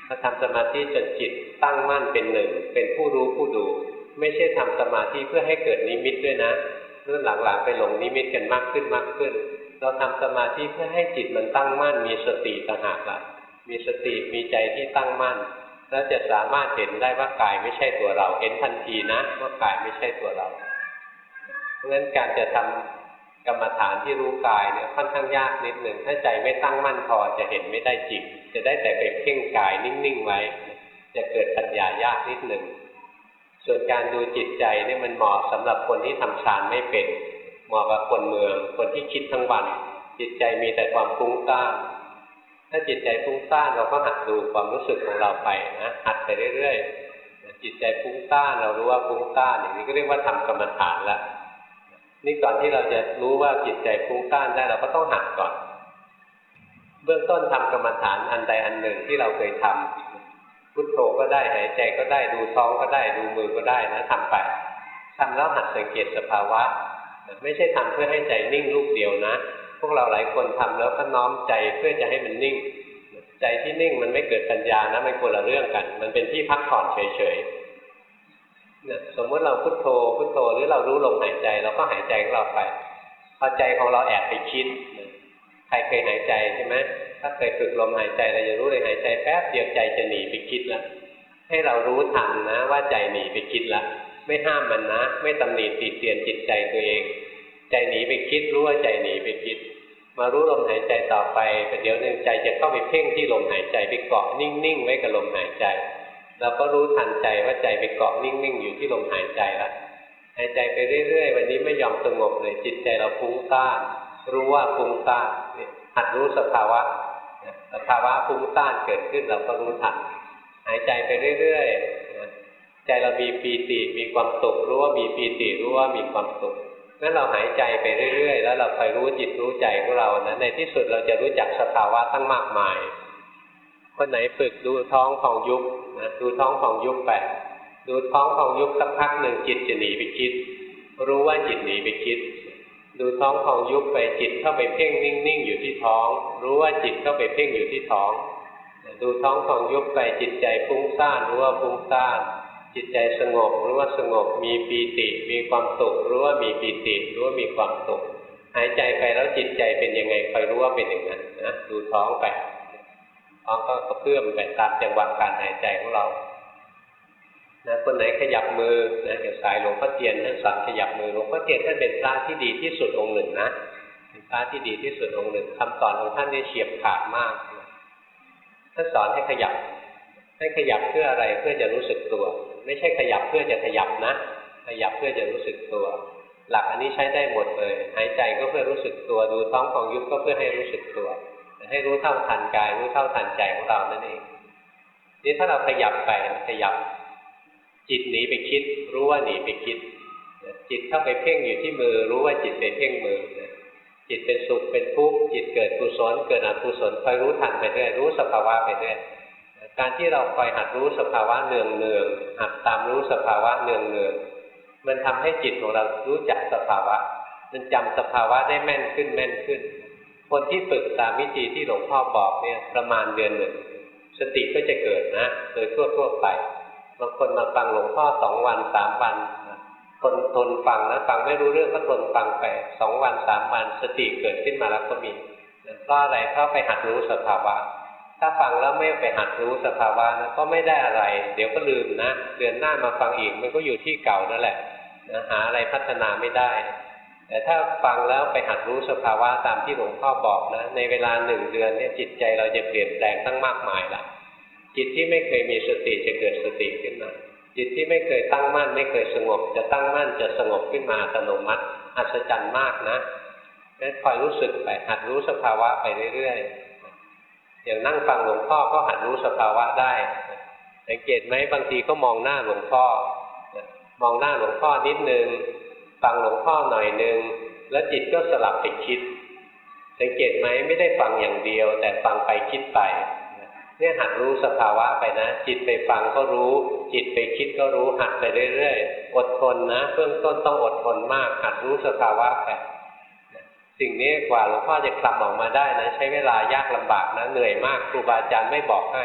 พอทำสมาธิจนจิตตั้งมั่นเป็นหนึ่งเป็นผู้รู้ผู้ดูไม่ใช่ทำสมาธิเพื่อให้เกิดนิมิตด้วยนะรุ่นหลังๆไปหลงนิมิตกันมากขึ้นมากขึ้นเราทำสมาธิเพื่อให้จิตมันตั้งมั่นมีสติต่างหากล่ะมีสติมีใจที่ตั้งมั่นแล้วจะสามารถเห็นได้ว่ากายไม่ใช่ตัวเราเห็นทันทีนะว่ากายไม่ใช่ตัวเราเพราะฉะนั้นการจะทำกรรมฐานที่รู้กายเนี่ยค่อนข้างยากนิดหนึ่งถ้าใจไม่ตั้งมั่นพอจะเห็นไม่ได้จริงจะได้แต่ไปเพ่งกายนิ่งๆไว้จะเกิดปัญญายากนิดหนึ่งส่วนการดูจิตใจเนี่ยมันเหมาะสำหรับคนที่ทำฌานไม่เป็นเหมาะกับคนเมืองคนที่คิดทั้งวันจิตใจมีแต่ความฟุ้งซ่านถ้าจิตใจฟุ้งซ่านเราก็หัดดูความรู้สึกของเราไปนะหัดไปเรื่อยๆจิตใจฟุ้งซ่านเรารู้ว่าฟุ้งซ่านอย่างนี้ก็เรียกว่าทำกรรมฐานแล้วนี่ก่อนที่เราจะรู้ว่าจิตใจฟุ้งซ่านได้เราก็ต้องหัดก่อนเบื้องต้นทำกรรมฐานอันใดอันหนึ่งที่เราเคยทำพุทโธก็ได้หายใจก็ได้ดูท้องก็ได้ดูมือก็ได้นะทำไปทำแล้วหัดสังเกตสภาวะไม่ใช่ทำเพื่อให้ใจนิ่งลูกเดียวนะพวกเราหลายคนทำแล้วก็น้อมใจเพื่อจะให้มันนิ่งใจที่นิ่งมันไม่เกิดปัญญานะมันคนละเรื่องกันมันเป็นที่พักผ่อนเฉยๆเนี่ยสมมติเราพุทโธพุทโธหรือเรารู้ลมหายใจเราก็หายใจของเราไปพอใจของเราแอบไปคิดใครเคยหายใจใช่ไหมถ้าเคยฝึกลมหายใจเราจะรู้เลยหายใจแป๊บเดียวใจจะหนีไปคิดแล้วให้เรารู้ทันนะว่าใจหนีไปคิดแล้วไม่ห้ามมันนะไม่ตำหนิติเตียนจิตใจตัวเองใจหนีไปคิดรู้ว่าใจหนีไปคิดมารู้ลมหายใจต่อไปแต่เดี๋ยวนึงใจจะเข้าไปเพ่งที่ลมหายใจไปเกาะนิ่งๆไว้กับลมหายใจเราก็รู้ทันใจว่าใจไปเกาะนิ่งๆอยู่ที่ลมหายใจละหายใจไปเรื่อยๆวันนี้ไม่ยอมสงบเลยจิตใจเราฟุ้งซ่านรู้ว่าฟุ้งซ่านหัดรู้สภาวะสภาวะฟุ้งซ่านเกิดขึ้นเราก็รู้ทันหายใจไปเรื่อยๆใจเรามีปีติมีความสุขรู้ว่ามีปีติรู้ว่ามีความสุขงั้นเราหายใจไปเรื่อยๆแล้วเราคอยรู้จิตรู้ใจของเรานะในที่สุดเราจะรู้จักสภาวะตั้งมากมายคนไหนฝึกดูท้องของยุบนะดูท้องของยุบไปดูท้องของยุบสักพักหนึ่งจิตจะหนีไปคิดรู้ว่าจิตหนีไปคิดดูท้องของยุบไปจิตเข้าไปเพ่งนิ่งๆอยู่ที่ท้องรู้ว่าจิตเข้าไปเพ่งอยู่ที่ท้องดูท้องของยุบไปจิตใจฟุ้งซ่านรู้ว่าฟุ้งซ่านจิตใจสงบรู้ว่าสงบมีปีติมีความสุขรู้ว่ามีปีติรู้ว่ามีความสุขหายใจไปแล้วจิตใจเป็นยังไงคอยรู้ว่าเป็นอย่างนั้นนะดูท้องไปท้องก็กระเพื่อมไปตามจังหวะการหายใจของเรานะคนไหนขยับมือนะเดี๋ยวสายหลวงพ่อเทียนท่านสอนขยับมือหลวงพ่อเทียนท่านเป็นพระที่ดีที่สุดองค์หนึ่งนะเป็นพระที่ดีที่สุดองค์หนึ่งคำสอนของท่านนี่เฉียบขาดมากท่านสอนให้ขยับให้ขยับเพื่ออะไรเพื่อจะรู้สึกตัวไม่ใช่ขยับเพื่อจะขยับนะขยับเพื่อจะรู้สึกตัวหลักอันนี้ใช้ได้หมดเลยหายใจก็เพื่อรู้สึกตัวดูท้องของยุบก็เพื่อให้รู้สึกตัวให้รู้เท่าทันกายรู้เท่าทันใจของเรานั่นเองนี่ถ้าเราขยับไปขยับจิตหนีไปคิดรู้ว่าหนีไปคิดจิตเข้าไปเพ่งอยู่ที่มือรู้ว่าจิตไปเพ่งมือจิตเป็นสุขเป็นทุกข์จิตเกิดกุศลเกิดอกุศลคอยรู้ทันไปเรื่อยรู้สภาวะไปเรื่อยการที่เราคอยหัดรู้สภาวะเนืองเนืองหัดตามรู้สภาวะเนืองเนืองมันทำให้จิตของเรารู้จักสภาวะมันจำสภาวะได้แม่นขึ้นแม่นขึ้นคนที่ฝึกตามวิธีที่หลวงพ่อบอกเนี่ยประมาณเดือนหนึ่งสติก็จะเกิดนะโดยทั่วๆไปบางคนมาฟังหลวงพ่อสองวันสามวันคนทนฟังนะฟังไม่รู้เรื่องก็ทนฟังไปสองวันสามวันสติเกิดขึ้นมาแล้วก็มีเพราะอะไรเพราะไปหัดรู้สภาวะถ้าฟังแล้วไม่ไปหัดรู้สภาวะนะก็ไม่ได้อะไรเดี๋ยวก็ลืมนะเดือนหน้ามาฟังอีกมันก็อยู่ที่เก่านั่นแหละนะหาอะไรพัฒนาไม่ได้แต่ถ้าฟังแล้วไปหัดรู้สภาวะตามที่หลวงพ่อบอกนะในเวลาหนึ่งเดือนเนี่ยจิตใจเราจะเปลี่ยนแปลงตั้งมากมายละจิตที่ไม่เคยมีสติจะเกิดสติขึ้นมาจิตที่ไม่เคยตั้งมั่นไม่เคยสงบจะตั้งมั่นจะสงบขึ้นมาอัตโนมัติอัศจรรย์มากนะงั้นคอยรู้สึกไปหัดรู้สภาวะไปเรื่อยๆอย่างนั่งฟังหลวงพ่อก็หัดรู้สภาวะได้สังเกตไหมบางทีก็มองหน้าหลวงพ่อมองหน้าหลวงพ่อนิดนึงฟังหลวงพ่อหน่อยนึงแล้วจิตก็สลับไปคิดสังเกตไหมไม่ได้ฟังอย่างเดียวแต่ฟังไปคิดไปเนี่ยหัดรู้สภาวะไปนะจิตไปฟังก็รู้จิตไปคิดก็รู้หัดไปเรื่อยๆอดทนนะเบื้องต้นต้องอดทนมากหัดรู้สภาวะไปสิ่งนี้กว่าหลวงพ่อจะคลำออกมาได้นะใช้เวลายากลำบากนะเหนื่อยมากครูบาอาจารย์ไม่บอกให้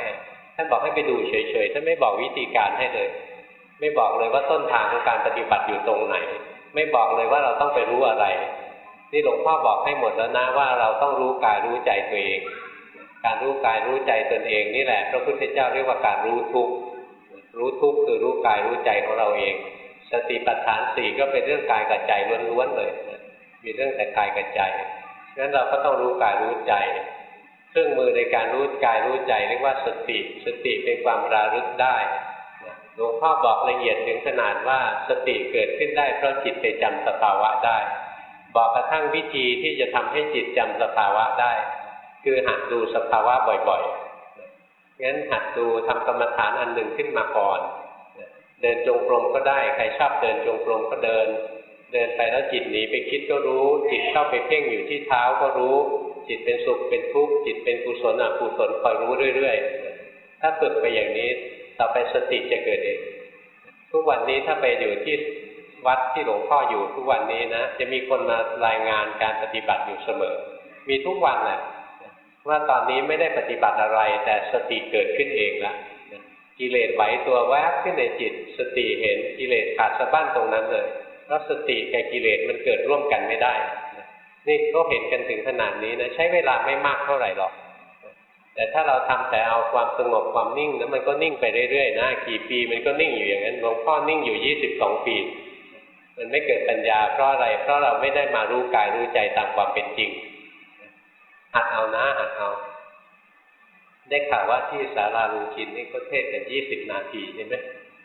ท่านบอกให้ไปดูเฉยๆท่านไม่บอกวิธีการให้เลยไม่บอกเลยว่าต้นทางของการปฏิบัติอยู่ตรงไหนไม่บอกเลยว่าเราต้องไปรู้อะไรนี่หลวงพ่อบอกให้หมดแล้วนะว่าเราต้องรู้กายรู้ใจตัวเองการรู้กายรู้ใจตนเองนี่แหละพระพุทธเจ้าเรียกว่าการรู้ทุกข์รู้ทุกข์คือรู้กายรู้ใจของเราเองสติปัฏฐานสี่ก็เป็นเรื่องกายกับใจล้วนๆเลยมีเรื่องแต่กายกับใจงั้นเราก็ต้องรู้กายรู้ใจเครื่องมือในการรู้กายรู้ใจเรียกว่าสติสติเป็นความระลึกได้หลวงพ่อบอกละเอียดถึงขนาดว่าสติเกิดขึ้นได้เพราะจิตไปจำสภาวะได้บอกกระทั่งวิธีที่จะทำให้จิตจำสภาวะได้คือหัดดูสภาวะบ่อยๆงั้นหัดดูทำกรรมฐานอันหนึ่งขึ้นมาก่อนเดินจงกรมก็ได้ใครชอบเดินจงกรมก็เดินเดินไปแล้วจิตหนีไปคิดก็รู้จิตเข้าไปเพ่งอยู่ที่เท้าก็รู้จิตเป็นสุขเป็นทุกข์จิตเป็นกุศลอกุศลคอยรู้เรื่อยๆถ้าฝึกไปอย่างนี้ต่อไปสติจะเกิดเองทุกวันนี้ถ้าไปอยู่ที่วัดที่หลวงพ่ออยู่ทุกวันนี้นะจะมีคนมารายงานการปฏิบัติอยู่เสมอมีทุกวันแหละว่าตอนนี้ไม่ได้ปฏิบัติอะไรแต่สติเกิดขึ้นเองแล้วกิเลสไหวตัวแวบขึ้นในจิตสติเห็นกิเลสขาดสะบั้นตรงนั้นเลยเพราะสติกับกิเลสมันเกิดร่วมกันไม่ได้นี่ก็เห็นกันถึงขนาดนี้นะใช้เวลาไม่มากเท่าไหร่หรอกแต่ถ้าเราทำแต่เอาความสงบความนิ่งแล้วมันก็นิ่งไปเรื่อยๆนะกี่ปีมันก็นิ่งอยู่อย่างนั้นหลวงพ่อนิ่งอยู่ยี่สิบสองปีมันไม่เกิดปัญญาเพราะอะไรเพราะเราไม่ได้มารู้กายรู้ใจตามความเป็นจริงหัดเอานะหัดเอาได้ข่าวว่าที่ศาลาลุงชินนี่ก็เทศกันยี่สิบนาทีใช่ไหม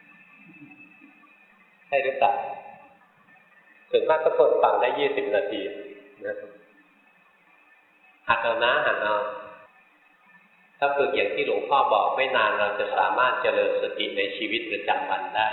ใช่หรือเปล่าส่วนมากก็ทนฟังได้ยี่สิบนาทีนะหัดเอานะหัดเอาถ้าฝึกอย่างที่หลวงพ่อบอกไม่นานเราจะสามารถเจริญสติในชีวิตประจำวันได้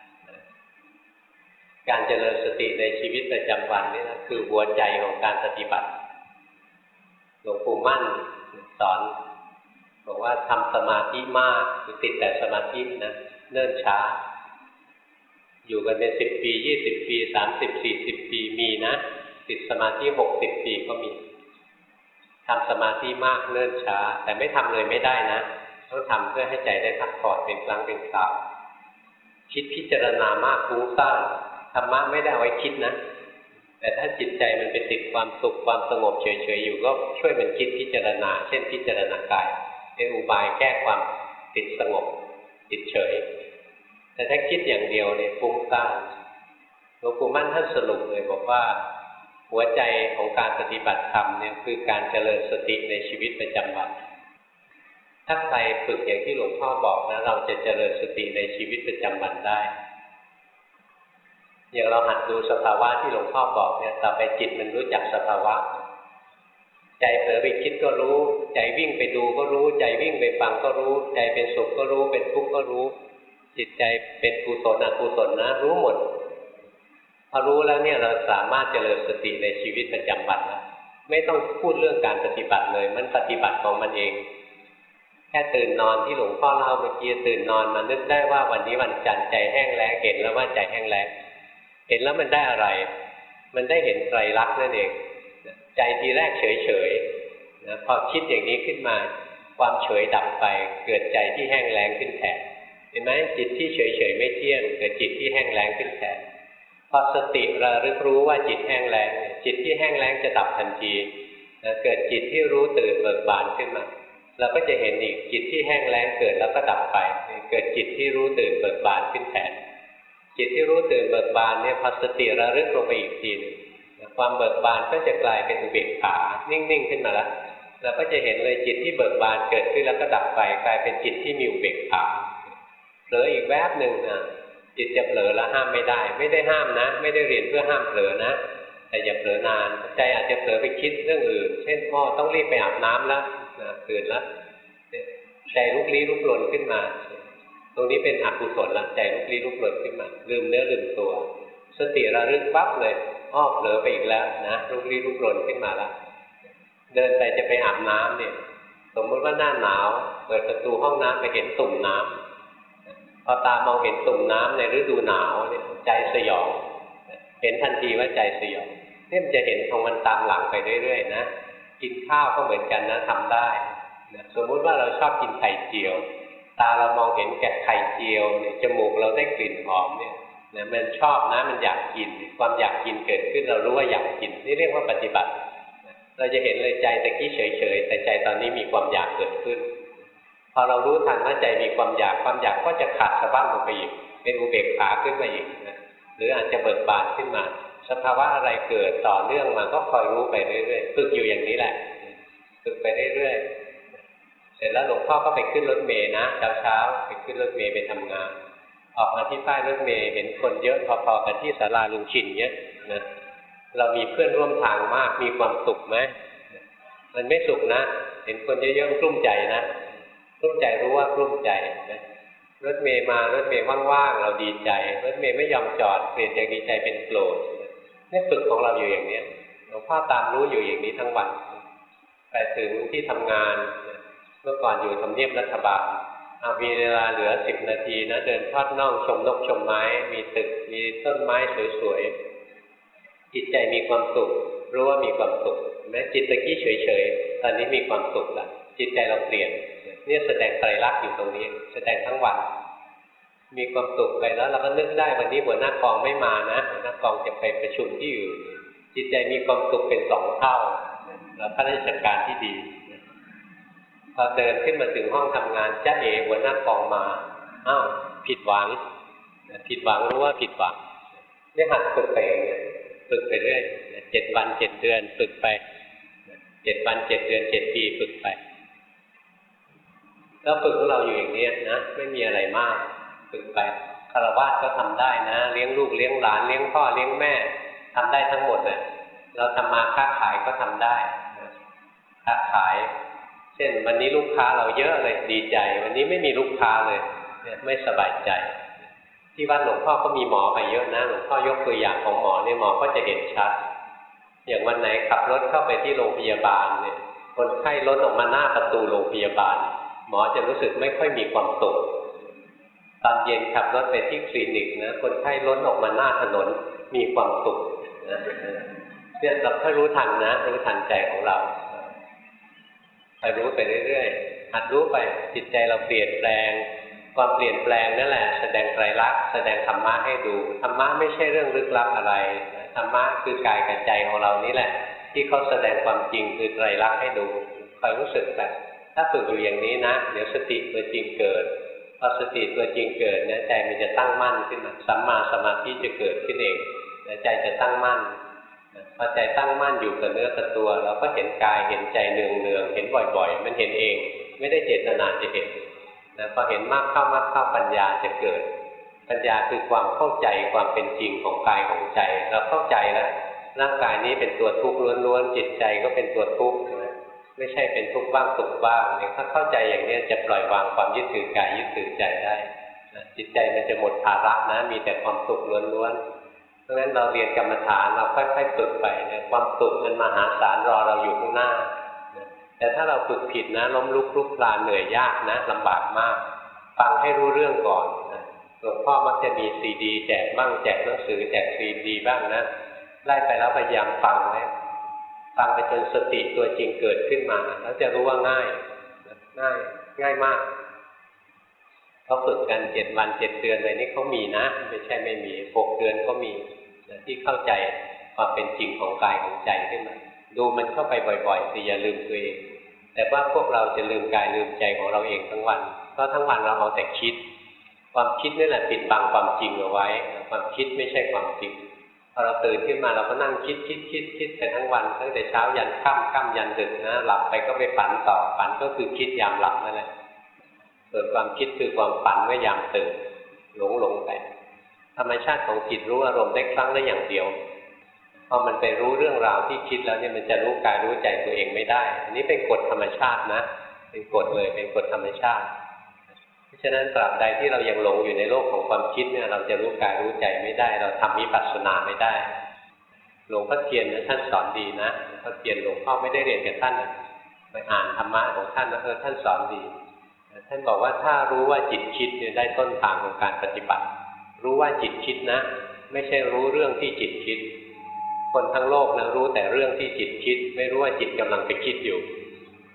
การเจริญสติในชีวิตประจำวันนี่นะคือหัวใจของการปฏิบัติหลวงปู่มั่นสอนบอกว่าทำสมาธิมากคือติดแต่สมาธินะเนิ่นช้าอยู่กันเป็นสิบปียี่สิบปีสามสิบสี่สิบปีมีนะติดสมาธิหกสิบปีก็มีทำสมาธิมากเนิ่นช้าแต่ไม่ทำเลยไม่ได้นะต้องทำเพื่อให้ใจได้พักผ่อนเป็นครั้งเป็นคราวคิดพิจารณามากฟุ้งซ่านธรรมะไม่ได้เอาไว้คิดนะแต่ถ้าจิตใจมันไปติดความสุขความสงบเฉยๆอยู่ก็ช่วยมันคิดพิจารณาเช่นพิจารณากายเป็นอุบายแก้ความติดสงบติดเฉยแต่ถ้าคิดอย่างเดียวเนี่ยฟุ้งซ่านหลวงปู่มั่นท่านสรุปเลยบอกว่าหัวใจของการปฏิบัติธรรมเนี่ยคือการเจริญสติในชีวิตประจำวันถ้าใครฝึกอย่างที่หลวงพ่อบอกนะเราจะเจริญสติในชีวิตประจำวันได้อย่างเราหัดดูสภาวะที่หลวงพ่อบอกเนี่ยต่อไปจิตมันรู้จักสภาวะใจเผลอไปคิดก็รู้ใจวิ่งไปดูก็รู้ใจวิ่งไปฟังก็รู้ใจเป็นสุขก็รู้เป็นทุกข์ก็รู้จิตใจเป็นกุศลอกุศลนะรู้หมดพอรู้แล้วเนี่ยเราสามารถเจริญสติในชีวิตประจำวันแล้วไม่ต้องพูดเรื่องการปฏิบัติเลยมันปฏิบัติของมันเองแค่ตื่นนอนที่หลวงพ่อเล่าเมื่อกี้ตื่นนอนมานึกได้ว่าวันนี้วันจันทร์ใจแห้งแล้งเห็นแล้วว่าใจแห้งแล้งเห็นแล้วมันได้อะไรมันได้เห็นไตรลักษณ์นั่นเองใจทีแรกเฉยๆนะพอคิดอย่างนี้ขึ้นมาความเฉยดับไปเกิดใจที่แห้งแล้งขึ้นแทนเห็นไหมจิตที่เฉยๆไม่เที่ยงเกิดจิตที่แห้งแล้งขึ้นแทนพอสติระลึกรู้ว่าจิตแห้งแล้งจิตที่แห้งแล้งจะดับทันทีนะเกิดจิตที่รู้ตื่นเบิกบานขึ้นมาเราก็จะเห็นอีกจิตที่แห้งแล้งเกิดแล้วก็ดับไปเกิดจิตที่รู้ตื่นเบิกบานขึ้นแทนจิตที่รู้ตื่นเบิกบานเนี่ยพอสติระลึกลงไปอีกทีนึงความเบิกบานก็จะกลายเป็นอุเบกขานิ่งๆขึ้นมาแล้วเราก็จะเห็นเลยจิตที่เบิกบานเกิดขึ้นแล้วก็ดับไปกลายเป็นจิตที่มีอุเบกขาเผลออีกแวบหนึ่งนะจิตจะเผลอแล้วห้ามไม่ได้ไม่ได้ห้ามนะไม่ได้เรียนเพื่อห้ามเผลอนะแต่อย่าเผลอนานใจอาจจะเผลอไปคิดเรื่องอื่นเช่นพ่อต้องรีบไปอาบน้ำแล้วนะตื่นแล้วใจลุกลี้ลุกลนขึ้นมาตรงนี้เป็นอกุศลละใจลุกลี้ลุกลนขึ้นมาลืมเนื้อลืมตัวสติระลึกปั๊บเลยอ้อเผลอไปอีกแล้วนะลุกลี้ลุกลนขึ้นมาแล้วเดินไปจะไปอาบน้ำเนี่ยสมมติว่าหน้าหนาวเปิดประตูห้องน้ำไปเห็นตุ่มน้ำพอตามองเห็นตุ่มน้ำในฤดูหนาวเนี่ยใจสยองเห็นทันทีว่าใจสยองเนี่ยมันจะเห็นของมันตามหลังไปเรื่อยๆนะกินข้าวก็เหมือนกันนะทำได้นะสมมุติว่าเราชอบกินไข่เจียวตาเรามองเห็นแก่ไข่เจียวเนี่ยจมูกเราได้กลิ่นหอมเนี่ยนะมันชอบนะมันอยากกินความอยากกินเกิดขึ้นเรารู้ว่าอยากกินนี่เรียกว่าปฏิบัติเราจะเห็นเลยใจตะกี้เฉยๆแต่ใจตอนนี้มีความอยากเกิดขึ้นพอเรารู้ทันว่าใจมีความอยากความอยากก็จะขาดสะบั้นลงไปอีกเป็นอุเบกขาขึ้นมาอีกนะหรืออาจจะเบิกบานขึ้นมาสภาวะอะไรเกิดต่อเนื่องมาก็คอยรู้ไปเรื่อยๆฝึกอยู่อย่างนี้แหละฝึกไปเรื่อยๆเสร็จแล้วหลวงพ่อก็ไปขึ้นรถเมล์นะเช้าๆไปขึ้นรถเมล์ไปทำงานออกมาที่ป้ายรถเมล์เห็นคนเยอะพอๆกันที่ศาลาลุงชินเยอะนะเรามีเพื่อนร่วมทางมากมีความสุขไหมมันไม่สุขนะเห็นคนเยอะๆกลุ้มใจนะกลุ้มใจรู้ว่ากลุ้มใจนะรถเมล์มารถเมล์ว่างๆเราดีใจรถเมล์ไม่ยอมจอดเปลี่ยนจากดีใจเป็นโกรธนี่ฝึกของเราอยู่อย่างนี้หลวงพ่อตามรู้อยู่อย่างนี้ทั้งวันไปถึงที่ทำงานเมื่อก่อนอยู่ทำเนียบรัฐบาลเอามีเวลาเหลือสิบนาทีนะเดินทอดน่องชมนกชมไม้มีตึกมีต้นไม้สวยๆจิตใจมีความสุขรู้ว่ามีความสุขแม้จิตตะกี้เฉยๆตอนนี้มีความสุขละจิตใจเราเปลี่ยนเนี่ยแสดงไตรลักษณ์อยู่ตรงนี้แสดงทั้งวันมีความสุขไปแล้วเราก็นึกได้วันนี้หัวหน้ากองไม่มานะหัวหน้ากองจะไปประชุมที่อื่นจิตใจมีความสุขเป็นสองเท่าเราข้าราชการที่ดีพอเดินขึ้นมาถึงห้องทำงานจ้าเอ๋หัวหน้ากองมาอ้าวผิดหวังผิดหวังรู้ว่าผิดหวังนี่หัดฝึกไปอย่างนี้ฝึกไปเรื่อยเจ็ดวันเจ็ดเดือนฝึกไปเจ็ดวันเจ็ดเดือนเจ็ดปีฝึกไปแล้วฝึกของเราอยู่อย่างนี้นะไม่มีอะไรมากฝึกไปฆราวาสก็ทำได้นะเลี้ยงลูกเลี้ยงหลานเลี้ยงพ่อเลี้ยงแม่ทำได้ทั้งหมดเลยเราทำมาค้าขายก็ทำได้ค้าขายเช่นวันนี้ลูกค้าเราเยอะเลยดีใจวันนี้ไม่มีลูกค้าเลยเนี่ยไม่สบายใจที่วัดหลวงพ่อก็มีหมอไปเยอะนะหลวงพ่อยกตัวอย่างของหมอเนี่ยหมอก็จะเห็นชัดอย่างวันไหนขับรถเข้าไปที่โรงพยาบาลเนี่ยคนไข้ล้นออกมาหน้าประตูโรงพยาบาลหมอจะรู้สึกไม่ค่อยมีความสุขตอนเย็นขับรถไปที่คลินิกนะคนไข้ล้นออกมาหน้าถนนมีความสุขนะเนี่ยเราถ้ารู้ทันนะรู้ทันใจของเราไปรู้ไปเรื่อยๆหัดรู้ไปจิตใจเราเปลี่ยนแปลงความเปลี่ยนแปลงนั่นแหละแสดงไตรลักษณ์แสดงธรรมะให้ดูธรรมะไม่ใช่เรื่องลึกลับอะไรธรรมะคือกายกับใจของเรานี่แหละที่เขาแสดงความจริงคือไตรลักษณ์ให้ดูคอยรู้สึกไปถ้าฝึกอยู่อย่างนี้นะเดี๋ยวสติตัวจริงเกิดพอสติตัวจริงเกิดเนี่ยใจมันจะตั้งมั่นขึ้นมาสัมมาสมาธิจะเกิดขึ้นเองใจจะตั้งมั่นพอใจตั้งมั่นอยู่กับเนื้อกับตัวเราก็เห็นกายเห็นใจเนืองเนืองเห็นบ่อยๆมันเห็นเองไม่ได้เจตนาจะเห็นนะพอเห็นมากเข้ามากเข้าปัญญาจะเกิดปัญญาคือความเข้าใจความเป็นจริงของกายของใจเราเข้าใจแล้วร่างกายนี้เป็นตัวทุกข์ล้วนๆจิตใจก็เป็นตัวทุกข์ไม่ใช่เป็นทุกข์บ้างสุขบ้างเนี่ยถ้าเข้าใจอย่างนี้จะปล่อยวางความยึดถือกายยึดถือใจได้นะจิตใจมันจะหมดภาระนะมีแต่ความสุขล้วนๆเพราะฉะนั้นเราเรียนกรรมฐานเราค่อยๆฝึกไปเนี่ยความสุขมันมหาศาลรอเราอยู่ข้างหน้าแต่ถ้าเราฝึกผิดนะล้มลุกคลุกคลานเหนื่อยยากนะลำบากมากฟังให้รู้เรื่องก่อนนะหลวงพ่อมักจะมีซีดีแจกบ้างแจกหนังสือแจกซีดีบ้างนะไล่ไปแล้วพยายามฟังนะฟังไปจนสติตัวจริงเกิดขึ้นมาแล้วจะรู้ว่าง่ายง่ายง่ายมากเขาฝึกกันเจ็ดวันเจ็ดเดือนอะไรนี่เขามีนะไม่ใช่ไม่มีหกเดือนก็มีที่เข้าใจความเป็นจริงของกายของใจขึ้นมาดูมันเข้าไปบ่อยๆสิอย่าลืมตัวเองแต่ว่าพวกเราจะลืมกายลืมใจของเราเองทั้งวันเพราะทั้งวันเราเอาแต่คิดความคิดนี่แหละปิดบังความจริงเอาไว้ความคิดไม่ใช่ความจริงพอเราตื่นขึ้นมาเราก็นั่งคิดคิดคิดคิดไปทั้งวันตั้งแต่เช้ายันค่ำค่ำยันดึกนะหลับไปก็ไปฝันต่อฝันก็คือคิดยามหลับนั่นแหละส่วนความคิดคือความฝันเมื่อยามตื่นหลงหลงไปธรรมชาติของจิตรู้อารมณ์ได้ครั้งละอย่างเดียวพอมันไปรู้เรื่องราวที่คิดแล้วเนี่ยมันจะรู้กายรู้ใจตัวเองไม่ได้อันนี้เป็นกฎธรรมชาตินะเป็นกฎเลยเป็นกฎธรรมชาติเพราะฉะนั้นตราบใดที่เรายังหลงอยู่ในโลกของความคิดเนี่ยเราจะรู้กายรู้ใจไม่ได้เราทำวิปัสสนาไม่ได้หลวงพ่อเทียนนะท่านสอนดีนะหลวงพ่อเทียนหลวงพ่อไม่ได้เรียนกับท่านนะไปอ่านธรรมะของท่านนะเออท่านสอนดีท่านบอกว่าถ้ารู้ว่าจิตคิดเนี่ยได้ต้นทางของการปฏิบัติรู้ว่าจิตคิดนะไม่ใช่รู้เรื่องที่จิตคิดคนทั้งโลกนะรู้แต่เรื่องที่จิตคิดไม่รู้ว่าจิตกำลังไปคิดอยู่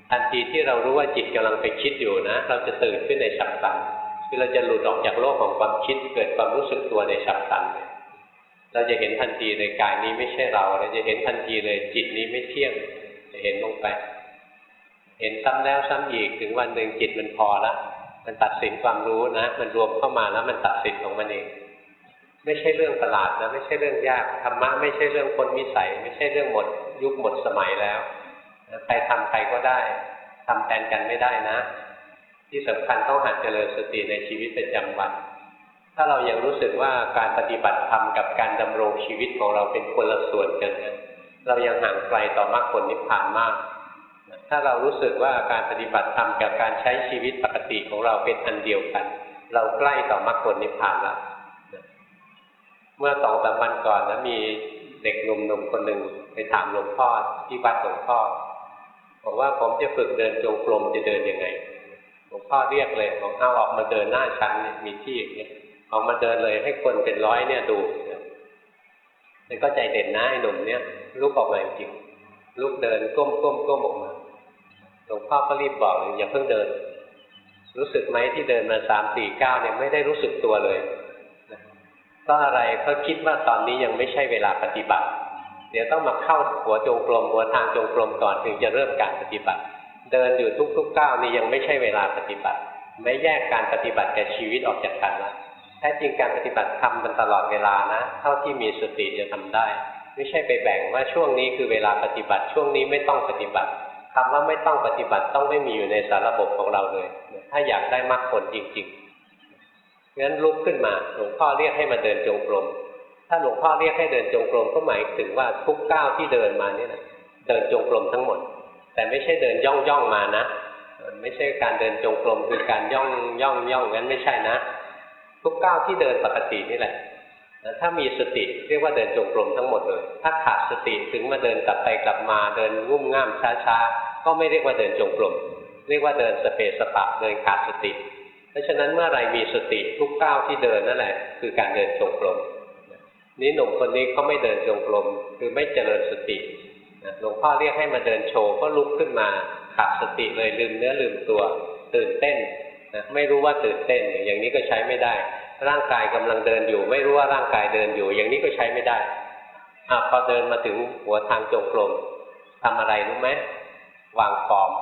ทันทีที่เรารู้ว่าจิตกำลังไปคิดอยู่นะเราจะตื่นขึ้นในฉับพลันคือเราจะหลุดออกจากโลกของความคิดเกิดความรู้สึกตัวในฉับพลันเลยเราจะเห็นทันทีเลยกายนี้ไม่ใช่เราเราจะเห็นทันทีเลยจิตนี้ไม่เที่ยงจะเห็นลงไปเห็นซ้ำแล้วซ้ำอีกถึงวันหนึ่งจิตมันพอแล้วมันตัดสินความรู้นะมันรวมเข้ามาแล้วมันตัดสินของมันเองไม่ใช่เรื่องประหลาดนะไม่ใช่เรื่องยากธรรมะไม่ใช่เรื่องพ้นวิสัยไม่ใช่เรื่องหมดยุคหมดสมัยแล้วใครทำใครก็ได้ทำแทนกันไม่ได้นะที่สำคัญต้องหัดเจริญสติในชีวิตประจำวันถ้าเรายังรู้สึกว่าการปฏิบัติธรรมกับการดำรงชีวิตของเราเป็นคนละส่วนกันนะเรายังห่างไกลต่อมรรคผลนิพพานมากถ้าเรารู้สึกว่าการปฏิบัติธรรมกับการใช้ชีวิตปกติของเราเป็นอันเดียวกันเราใกล้ต่อมรรคผลนิพพานแล้วเมื่อสองสามวันก่อนนะมีเด็กหนุ่มๆคนหนึ่งไปถามหลวงพ่อที่วัดหลวงพ่อบอกว่าผมจะฝึกเดินจงกรมจะเดินยังไงหลวงพ่อเรียกเลยบอกเอาออกมาเดินหน้าชั้นมีที่อย่างนี้ออกมาเดินเลยให้คนเป็นร้อยเนี่ยดูมันก็ใจเด่นนะไอ้หนุ่มเนี่ยลุกออกมาจริงลุกเดินก้มก้มก้มออกมาหลวงพ่อก็รีบบอกเลยอย่าเพิ่งเดินรู้สึกไหมที่เดินมาสามสี่เก้าเนี่ยไม่ได้รู้สึกตัวเลยเพราะอะไรเพราะคิดว่าตอนนี้ยังไม่ใช่เวลาปฏิบัติเดี๋ยวต้องมาเข้าหัวจงกรมหัวทางจงกรมก่อนถึงจะเริ่มการปฏิบัติเดินอยู่ทุกๆก้าวนี่ยังไม่ใช่เวลาปฏิบัติไม่แยกการปฏิบัติกับชีวิตออกจากกันนะแท้จริงการปฏิบัติทำมันตลอดเวลานะเท่าที่มีสติจะทำได้ไม่ใช่ไปแบ่งว่าช่วงนี้คือเวลาปฏิบัติช่วงนี้ไม่ต้องปฏิบัติคำว่าไม่ต้องปฏิบัติต้องไม่มีอยู่ในสารระบบของเราเลยถ้าอยากได้มรรคผลจริงๆงั้นลุกขึ้นมาหลวงพ่อเรียกให้มาเดินจงกรมถ้าหลวงพ่อเรียกให้เดินจงกรมก็หมายถึงว่าทุกก้าวที่เดินมานี่นะเดินจงกรมทั้งหมดแต่ไม่ใช่เดินย่องย่องมานะไม่ใช่การเดินจงกรมคือการย่องย่องย่องงั้นไม่ใช่นะทุกก้าวที่เดินปกตินี่แหละถ้ามีสติเรียกว่าเดินจงกรมทั้งหมดเลยถ้าขาดสติถึงมาเดินกลับไปกลับมาเดินงุ่มง่ามช้าๆก็ไม่เรียกว่าเดินจงกรมเรียกว่าเดินสเปสปะเดินขาดสติเพราะฉะนั้นเมื่อไรมีสติทุกก้าวที่เดินนั่นแหละคือการเดินจงกรมนี่หนุ่มคนนี้เขาไม่เดินจงกรมคือไม่เจริญสติหลวงพ่อเรียกให้มาเดินโชว์ก็ลุกขึ้นมาขาดสติเลยลืมเนื้อลืมตัวตื่นเต้นนะไม่รู้ว่าตื่นเต้นอย่างนี้ก็ใช้ไม่ได้ร่างกายกำลังเดินอยู่ไม่รู้ว่าร่างกายเดินอยู่อย่างนี้ก็ใช้ไม่ได้อ่ะพอเดินมาถึงหัวทางจงกรมทำอะไรรู้ไหมวางฟอร์ม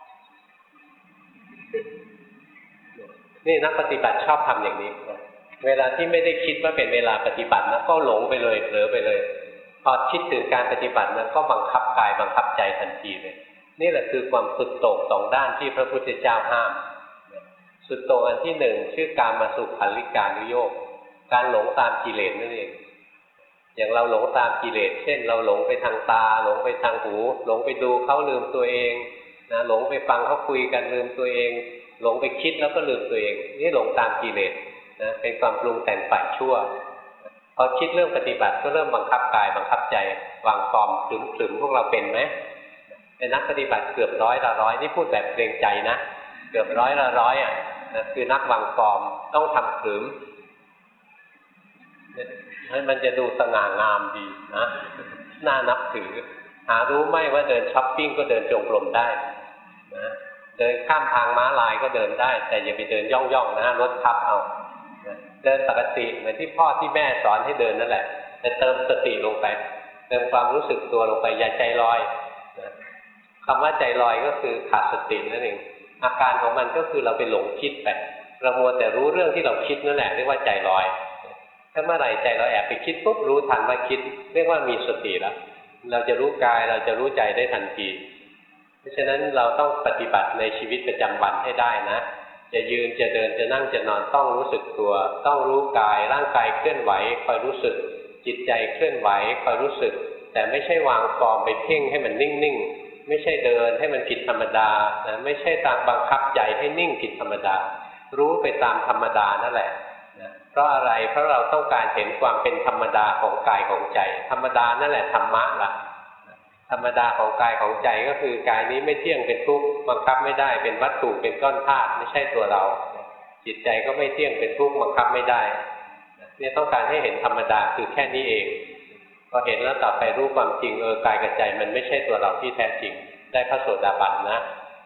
นี่นักปฏิบัติชอบทำอย่างนี้เวลาที่ไม่ได้คิดว่าเป็นเวลาปฏิบัตินะก็หลงไปเลยเผลอไปเลยพอคิดถึงการปฏิบัตินั้นก็บังคับกายบังคับใจทันทีเลยนี่แหละคือความสุดโต่งสองด้านที่พระพุทธเจ้าห้ามสุดโต่งอันที่หนึ่งชื่อการมาสุขันลิกานุโยคการหลงตามกิเลสนั่นเองอย่างเราหลงตามกิเลสเช่นเราหลงไปทางตาหลงไปทางหูหลงไปดูเขาลืมตัวเองนะหลงไปฟังเขาคุยกันลืมตัวเองหลงไปคิดแล้วก็ลืมตัวเองนี่หลงตามกิเลสนะเป็นความปรุงแต่งฝ่ายชั่วพอคิดเรื่องปฏิบัติก็เริ่มบังคับกายบังคับใจวางฟอร์มขรึมๆพวกเราเป็นไหมเป็นนักปฏิบัติเกือบร้อยละร้อยนี่พูดแบบเกรงใจนะเกือบร้อยละร้อยอ่ะนะคือนักวางฟอร์มต้องทำขรึมให้มันจะดูสง่างามดีนะน่านับถือหารู้ไหมว่าเดินช้อปปิ้งก็เดินจงกรมได้นะเดินข้ามทางม้าลายก็เดินได้แต่อย่าไปเดินย่องๆนะรถทับเอาเดินปกติเหมือนที่พ่อที่แม่สอนให้เดินนั่นแหละแต่เติมสติลงไปเติมความรู้สึกตัวลงไปอย่าใจลอยคำว่าใจลอยก็คือขาดสตินั่นเองอาการของมันก็คือเราไปหลงคิดไปเรามัวแต่รู้เรื่องที่เราคิดนั่นแหละเรียกว่าใจลอยถ้าเมื่อไหร่ใจเราแอบไปคิดปุ๊บรู้ทันว่าคิดเรียกว่ามีสติแล้วเราจะรู้กายเราจะรู้ใจได้ทันทีเพราะฉะนั้นเราต้องปฏิบัติในชีวิตประจำวันให้ได้นะจะยืนจะเดินจะนั่งจะนอนต้องรู้สึกตัวต้องรู้กายร่างกายเคลื่อนไหวคอยรู้สึกจิตใจเคลื่อนไหวคอยรู้สึกแต่ไม่ใช่วางฟอร์มไปเพ่งให้มันนิ่งๆไม่ใช่เดินให้มันผิดธรรมดานะไม่ใช่ตามบังคับใจให้นิ่งผิดธรรมดารู้ไปตามธรรมดานั่นแหละนะเพราะอะไรเพราะเราต้องการเห็นความเป็นธรรมดาของกายของใจธรรมดานั่นแหละธรรมะล่ะธรรมดาของกายของใจก็คือกายนี้ไม่เที่ยงเป็นทุกข์บังคับไม่ได้เป็นวัตถุเป็นก้อนธาตุไม่ใช่ตัวเราจิตใจก็ไม่เที่ยงเป็นทุกข์บังคับไม่ได้เนี่ยต้องการให้เห็นธรรมดาคือแค่นี้เองพอเห็นแล้วต่อไปรู้ความจริงเออกายกับใจมันไม่ใช่ตัวเราที่แท้จริงได้พระโสดาบันนะ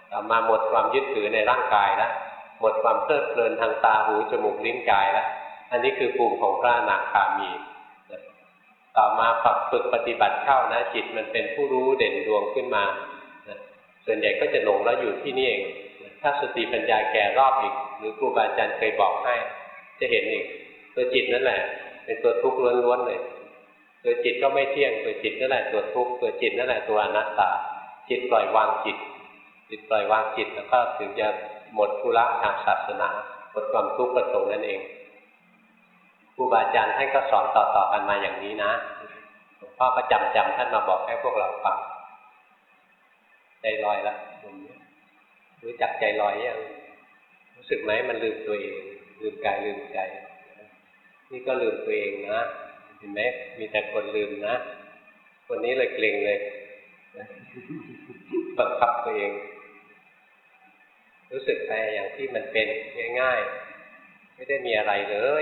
ต่อมาหมดความยึดถือในร่างกายแล้วหมดความเพลิดเพลินทางตาหูจมูกลิ้นกายแล้วอันนี้คือภูมิของพระอนาคามีต่อมาฝึกฝึกปฏิบัติเข้านะจิตมันเป็นผู้รู้เด่นดวงขึ้นมาส่วนใหญ่ก็จะหลงแล้วอยู่ที่นี่เองถ้าสติปัญญาแก่รอบอีกหรือครูบาอาจารย์เคยบอกให้จะเห็นอีกตัวจิตนั่นแหละเป็นตัวทุกข์ล้วนๆเลยตัวจิตก็ไม่เที่ยงตัวจิตนั่นแหละตัวทุกข์ตัวจิตนั่นแหละตัวอนัตตาจิตปล่อยวางจิตจิตปล่อยวางจิตแล้วก็ถึงจะหมดธุระทางศาสนาหมดความทุกข์ประสงค์นั่นเองครูบาอาจารย์ท่านก็สอนต่อๆกันมาอย่างนี้นะหลวงพ่อก็จำจำท่านมาบอกให้พวกเราฟังใจลอยแล้วรู้จักใจลอยยังรู้สึกไหมมันลืมตัวเองลืมกายลืมใจนี่ก็ลืมตัวเองนะเห็นไหมมีแต่คนลืมนะคนนี้เลยเกรงเลยบังคับตัวเองรู้สึกไปอย่างที่มันเป็นง่ายๆไม่ได้มีอะไรเลย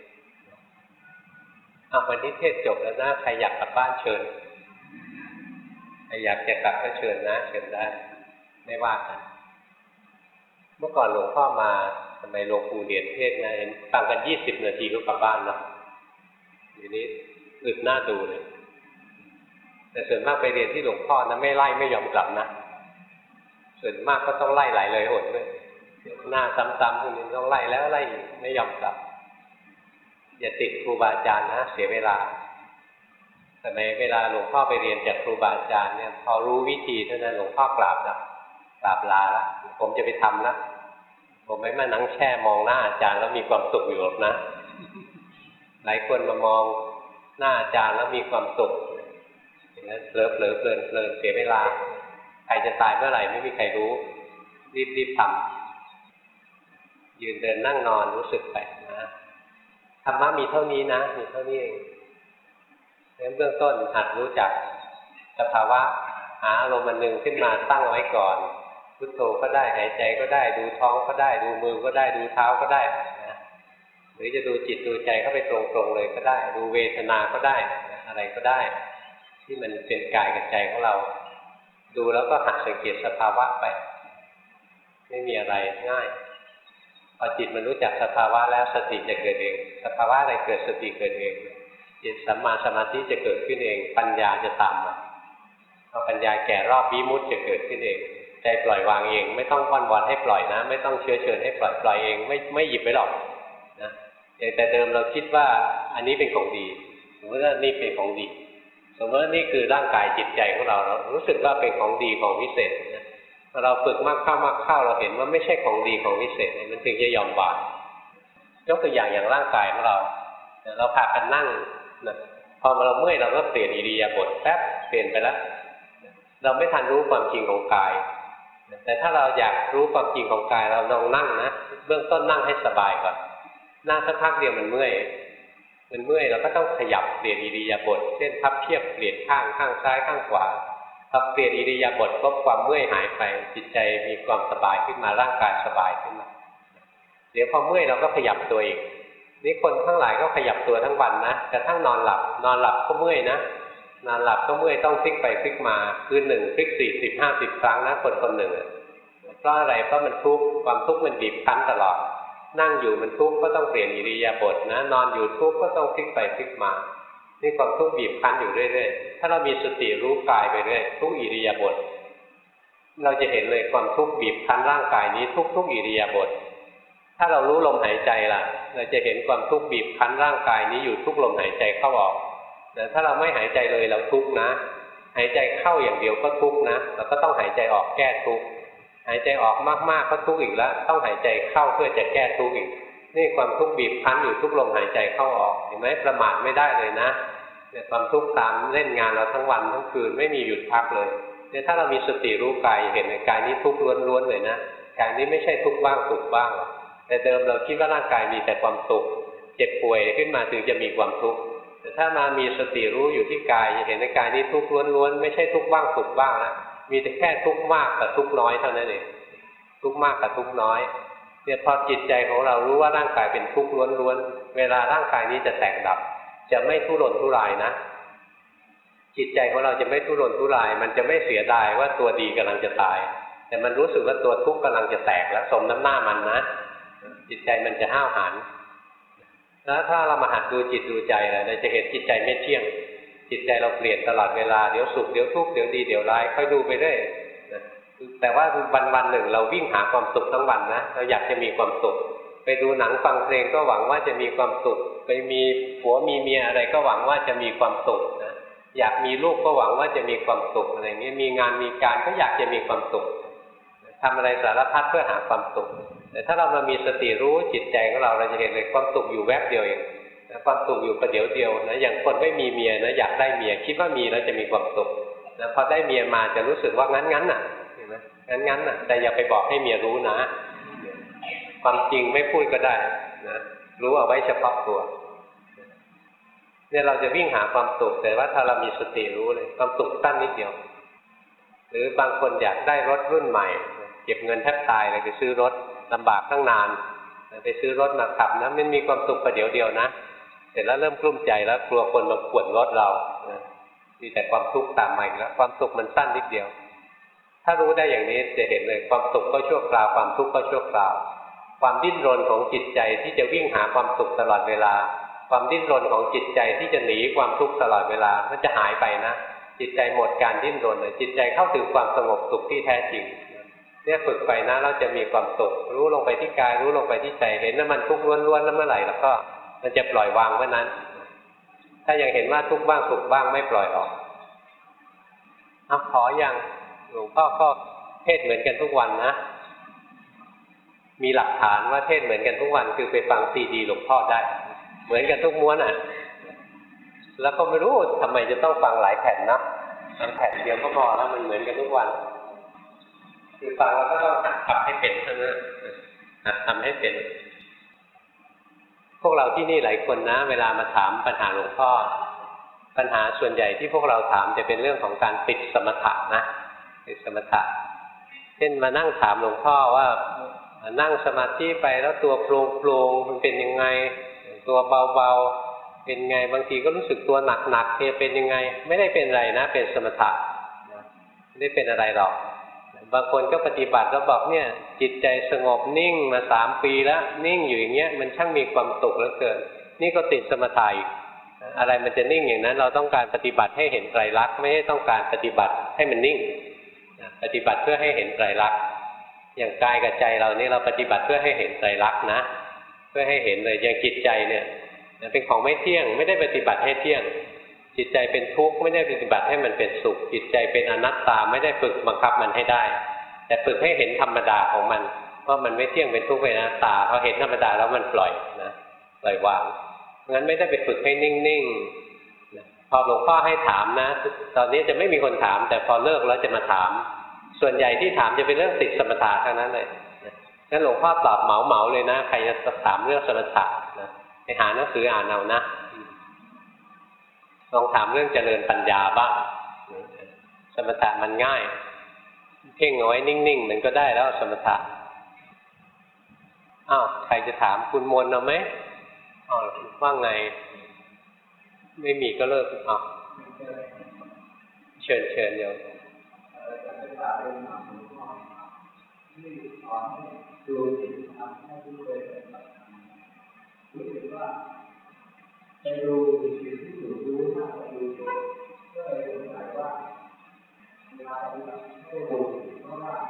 เอาวันนี้เทศจบแล้วนะใครอยากกลับบ้านเชิญใครอยากจะกลับก็เชิญนะเชิญได้ไม่ว่ากันเมื่อก่อนหลวงพ่อมาทำไมหลวงปู่เรียนเทศนะฟังกันยี่สิบนาทีก็กลับบ้านเนาะทีนี้อึดหน้าดูเลยแต่ส่วนมากไปเรียนที่หลวงพ่อนะไม่ไล่ไม่ยอมกลับนะส่วนมากก็ต้องไล่หลายเลยหนด้วยหน้าซ้ำๆพวกนี้ต้องไล่แล้วไล่อีกไม่ยอมกลับอย่าติดครูบาอาจารย์นะเสียเวลาแต่ในเวลาหลวงพ่อไปเรียนจากครูบาอาจารย์เนี่ยพอรู้วิธีเท่านั้นหลวงพ่อกราบแล้วกราบลาแล้วผมจะไปทำนะผมไม่มานั่งแช่มองหน้าอาจารย์แล้วมีความสุขอยู่หรอกนะหลายคนมามองหน้าอาจารย์แล้วมีความสุขอย่างนั้นเผลอเผลอเพลินเพลินเสียเวลาใครจะตายเมื่อไหร่ไม่มีใครรู้รีบรีบทำยืนเดินนั่งนอนรู้สึกไปนะธรรมะมีเท่านี้นะมีเท่านี้เองเบื้องต้นหัดรู้จักสภาวะหาอารมณ์อันหนึ่งขึ้นมาตั้งไว้ก่อนพุทโธก็ได้หายใจก็ได้ดูท้องก็ได้ดูมือก็ได้ดูเท้าก็ได้นะหรือจะดูจิตดูใจเข้าไปตรงๆเลยก็ได้ดูเวทนาก็ได้นะอะไรก็ได้ที่มันเป็นกายกับใจของเราดูแล้วก็หัดสังเกตสภาวะไปไม่มีอะไรง่ายพอจิตมันรู้จักสภาวะแล้วสติจะเกิดเองสภาวะอะไรเกิดสติเกิดเองจิตสัมมาสมาธิจะเกิดขึ้นเองปัญญาจะตามมาพอปัญญาแก่รอบวิมุตติจะเกิดขึ้นเองใจปล่อยวางเองไม่ต้องอ้อนวอนให้ปล่อยนะไม่ต้องเชื้อเชิญให้ปล่อยปล่อยเองไม่ไม่หยิบไปหรอกนะแต่เดิมเราคิดว่าอันนี้เป็นของดีสมมติว่านี่เป็นของดีสมมติว่านี่คือร่างกายจิตใจของเราเรารู้สึกว่าเป็นของดีของวิเศษนะพอเราฝึกมากเข้ามากเข้าเราเห็นว่าไม่ใช่ของดีของวิเศษมันถึงจะยอมวางยกตัวอย่างอย่างร่างกายของเราเราพากันนั่งนะพอเราเมื่อยเราก็เปลี่ยนอิริยาบถแป๊บเปลี่ยนไปแล้วเราไม่ทันรู้ความจริงของกายแต่ถ้าเราอยากรู้ความจริงของกายเราลองนั่งนะเบื้องต้นนั่งให้สบายก่อนนั่งสักพักเดียวมันเมื่อยมันเมื่อยเราก็ต้องขยับเปลี่ยนอิริยาบถเช่นพับเพียบเปลี่ยนข้างข้างซ้ายข้างขวาพอเปลี่ยนอิริยาบถปุ๊บความเมื่อยหายไปจิตใจมีความสบายขึ้นมาร่างกายสบายขึ้นมาเดี๋ยวพอเมื่อยเราก็ขยับตัวอีกนี่คนทั้งหลายก็ขยับตัวทั้งวันนะกระทั่งนอนหลับนอนหลับก็เมื่อยนะนอนหลับก็เมื่อยต้องพลิกไปพลิกมาคือหนึ่งพลิกสี่สิบห้าสิบครั้งนะคนคนหนึ่งเพราะอะไรเพราะมันทุกข์ความทุกข์มันบีบคั้นตลอดนั่งอยู่มันทุกข์ก็ต้องเปลี่ยนอิริยาบถนะนอนอยู่ทุกข์ก็ต้องพลิกไปพลิกมานี่ความทุกข์บีบคั้นอยู่เรื่อยๆถ้าเรามีสติรู้กายไปเรื่อยทุกอิริยาบถเราจะเห็นเลยความทุกข์บีบคั้นร่างกายนี้ทุกๆอิริยาบถถ้าเรารู้ลมหายใจล่ะเราจะเห็นความทุกข์บีบคั้นร่างกายนี้อยู่ทุกลมหายใจเข้าออกแต่ถ้าเราไม่หายใจเลยเราทุกข์นะหายใจเข้าอย่างเดียวก็ทุกข์นะเราก็ต้องหายใจออกแก้ทุกข์หายใจออกมากๆก็ทุกข์อีกแล้วต้องหายใจเข้าเพื่อจะแก้ทุกข์อีกนี่ความทุกข์บีบคั้นอยู่ทุกลมหายใจเข้าออกเห็นไหมประมาทไม่ได้เลยนะเนี่ยความทุกข์ตามเล่นงานเราทั้งวันทั้งคืนไม่มีหยุดพักเลยเนี่ยถ้าเรามีสติรู้กายเห็นในกายนี้ทุกข์ล้วนๆเลยนะกายนี้ไม่ใช่ทุกข์บ้างสุขบ้างแต่เดิมเราคิดว่าร่างกายมีแต่ความสุขเจ็บป่วยขึ้นมาถึงจะมีความทุกข์แต่ถ้ามามีสติรู้อยู่ที่กายจะเห็นในกายนี้ทุกข์ล้วนๆไม่ใช่ทุกข์บ้างสุขบ้างนะมีแต่แค่ทุกข์มากกับทุกข์น้อยเท่านั้นเองทุกข์มากกับทุกข์น้อยเนี่ยพอจิตใจของเรารู้ว่าร่างกายเป็นทุกข์ล้วนๆเวลาร่างกายนี้จะแตกดับจะไม่ทุรนทุรายนะจิตใจของเราจะไม่ทุรนทุรายมันจะไม่เสียดายว่าตัวดีกำลังจะตายแต่มันรู้สึกว่าตัวทุกข์กำลังจะแตกแล้วสมน้ำหน้ามันนะจิตใจมันจะห้าวหาญแล้วถ้าเรามาหัดดูจิตดูใจเราจะเห็นจิตใจไม่เที่ยงจิตใจเราเปลี่ยนตลอดเวลาเดี๋ยวสุขเดี๋ยวทุกข์เดี๋ยวดีเดี๋ยวร้ายค่อยดูไปเรื่อยแต่ว่าวันวันหนึ่งเราวิ่งหาความสุขทั้งวันนะเราอยากจะมีความสุขไปดูหนังฟังเพลงก็หวังว่าจะมีความสุขไปมีผัวมีเมียอะไรก็หวังว่าจะมีความสุขนะอยากมีลูกก็หวังว่าจะมีความสุขอะไรเงี้ยมีงานมีการก็อยากจะมีความสุขทำอะไรสารพัดเพื่อหาความสุขแต่ถ้าเรามามีสติรู้จิตใจของเราเราจะเห็นเลยความสุขอยู่แวบเดียวเองความสุขอยู่ประเดี๋ยวเดียวนะอย่างคนไม่มีเมียนะอยากได้เมียคิดว่ามีแล้วจะมีความสุขนะพอได้เมียมาจะรู้สึกว่างั้นงั้นน่ะเห็นไหมงั้นงั้นน่ะแต่อย่าไปบอกให้เมียรู้นะความจริงไม่พูดก็ได้นะรู้เอาไว้เฉพาะตัวเนี่ยเราจะวิ่งหาความสุขแต่ว่าถ้าเรามีสติรู้เลยความสุขสั้นนิดเดียวหรือบางคนอยากได้รถรุ่นใหม่เก็บเงินแทบตายเลยไปซื้อรถลำบากตั้งนานไปซื้อรถมาขับนะมันมีความสุขประเดี๋ยวเดียวนะเสร็จแล้วเริ่มกลุ้มใจแล้วกลัวคนมาข่วนรถเรามีแต่ความทุกข์ตามมาอีกแล้วความสุขมันสั้นนิดเดียวถ้ารู้ได้อย่างนี้จะเห็นเลยความสุขก็ชั่วคราวความทุกข์ก็ชั่วคราวความดิ้นรนของจิตใจที่จะวิ่งหาความสุขตลอดเวลาความดิ้นรนของจิตใจที่จะหนีความทุกข์ตลอดเวลามันจะหายไปนะจิตใจหมดการดิ้นรนเลยจิตใจเข้าถึงความสงบสุขที่แท้จริงเนี่ยฝึกไปนะเราจะมีความสุขรู้ลงไปที่กายรู้ลงไปที่ใจเห็นว่ามันทุกข์ล้วนๆแล้วเมื่อไหร่แล้วก็มันจะปล่อยวางเมื่อนั้นถ้ายังเห็นว่าทุกข์บ้างสุขบ้างไม่ปล่อยออกเอาขออย่างหลวงพ่อก็เทศเหมือนกันทุกวันนะมีหลักฐานว่าเทศเหมือนกันทุกวันคือไปฟังซีดีหลวงพ่อได้เหมือนกันทุกม้วนอ่ะแล้วก็ไม่รู้ทำไมจะต้องฟังหลายแผ่นนะฟังแผ่นเดียวก็พอแล้วมันเหมือนกันทุกวันคือฟังแล้วก็ต้องหัดทำให้เป็นเท่านั้นหัดทำให้เป็นพวกเราที่นี่หลายคนนะเวลามาถามปัญหาหลวงพ่อปัญหาส่วนใหญ่ที่พวกเราถามจะเป็นเรื่องของการติดสมถะนะติดสมถะเช่นมานั่งถามหลวงพ่อว่านั่งสมาธิไปแล้วตัวโปร่งโปร่งมันเป็นยังไงตัวเบาๆเป็นไงบางทีก็รู้สึกตัวหนักๆเนี่ยเป็นยังไงไม่ได้เป็นอะไรนะเป็นสมถะไม่ได้เป็นอะไรหรอกบางคนก็ปฏิบัติแล้วบอกเนี่ยจิตใจสงบนิ่งมาสามปีแล้วนิ่งอยู่อย่างเงี้ยมันช่างมีความสุขเหลือเกินนี่ก็ติดสมถะอีกอะไรมันจะนิ่งอย่างนั้นเราต้องการปฏิบัติให้เห็นไตรลักษณ์ไม่ได้ต้องการปฏิบัติให้มันนิ่งปฏิบัติเพื่อให้เห็นไตรลักษณ์อย่างกายกับใจเรานี่เราปฏิบัติเพื่อให้เห็นไตรลักษณ์นะเพื่อให้เห็นเลยอย่างจิตใจเนี่ยเป็นของไม่เที่ยงไม่ได้ปฏิบัติให้เที่ยงจิตใจเป็นทุกข์ไม่ได้ปฏิบัติให้มันเป็นสุขจิตใจเป็นอนัตตาไม่ได้ฝึกบังคับมันให้ได้แต่ฝึกให้เห็นธรรมดาของมันว่ามันไม่เที่ยงเป็นทุกข์เป็นอนัตตาพอเห็นธรรมดาแล้วมันปล่อยนะปล่อยวางงั้นไม่ได้ไปฝึกให้นิ่งๆพอหลวงพ่อให้ถามนะตอนนี้จะไม่มีคนถามแต่พอเลิกแล้วจะมาถามส่วนใหญ่ที่ถามจะเป็นเรื่องติดสมถะทั้งนั้นเลยงั้นหลวงพ่อตอบเหมาๆเลยนะใครจะถามเรื่องสมถะนะไปหาหนังสืออ่านเอานะลองถามเรื่องเจริญปัญญาบ้างสมถะมันง่ายเพ่งเอาไว้นิ่งๆมันก็ได้แล้วสมถะอ้าวใครจะถามคุณมนเอาไหมอ๋อว่าไงไม่มีก็เลิกอ๋อเชิญเชิญเดี๋ยวดูจิตทำให้รู้เลยรู้สึกว่าไปดูสิ่งที่ถูกรู้มากกว่าดูก็เลยสงสัยว่าเวลาปฏิบัติให้ดูเพราะว่า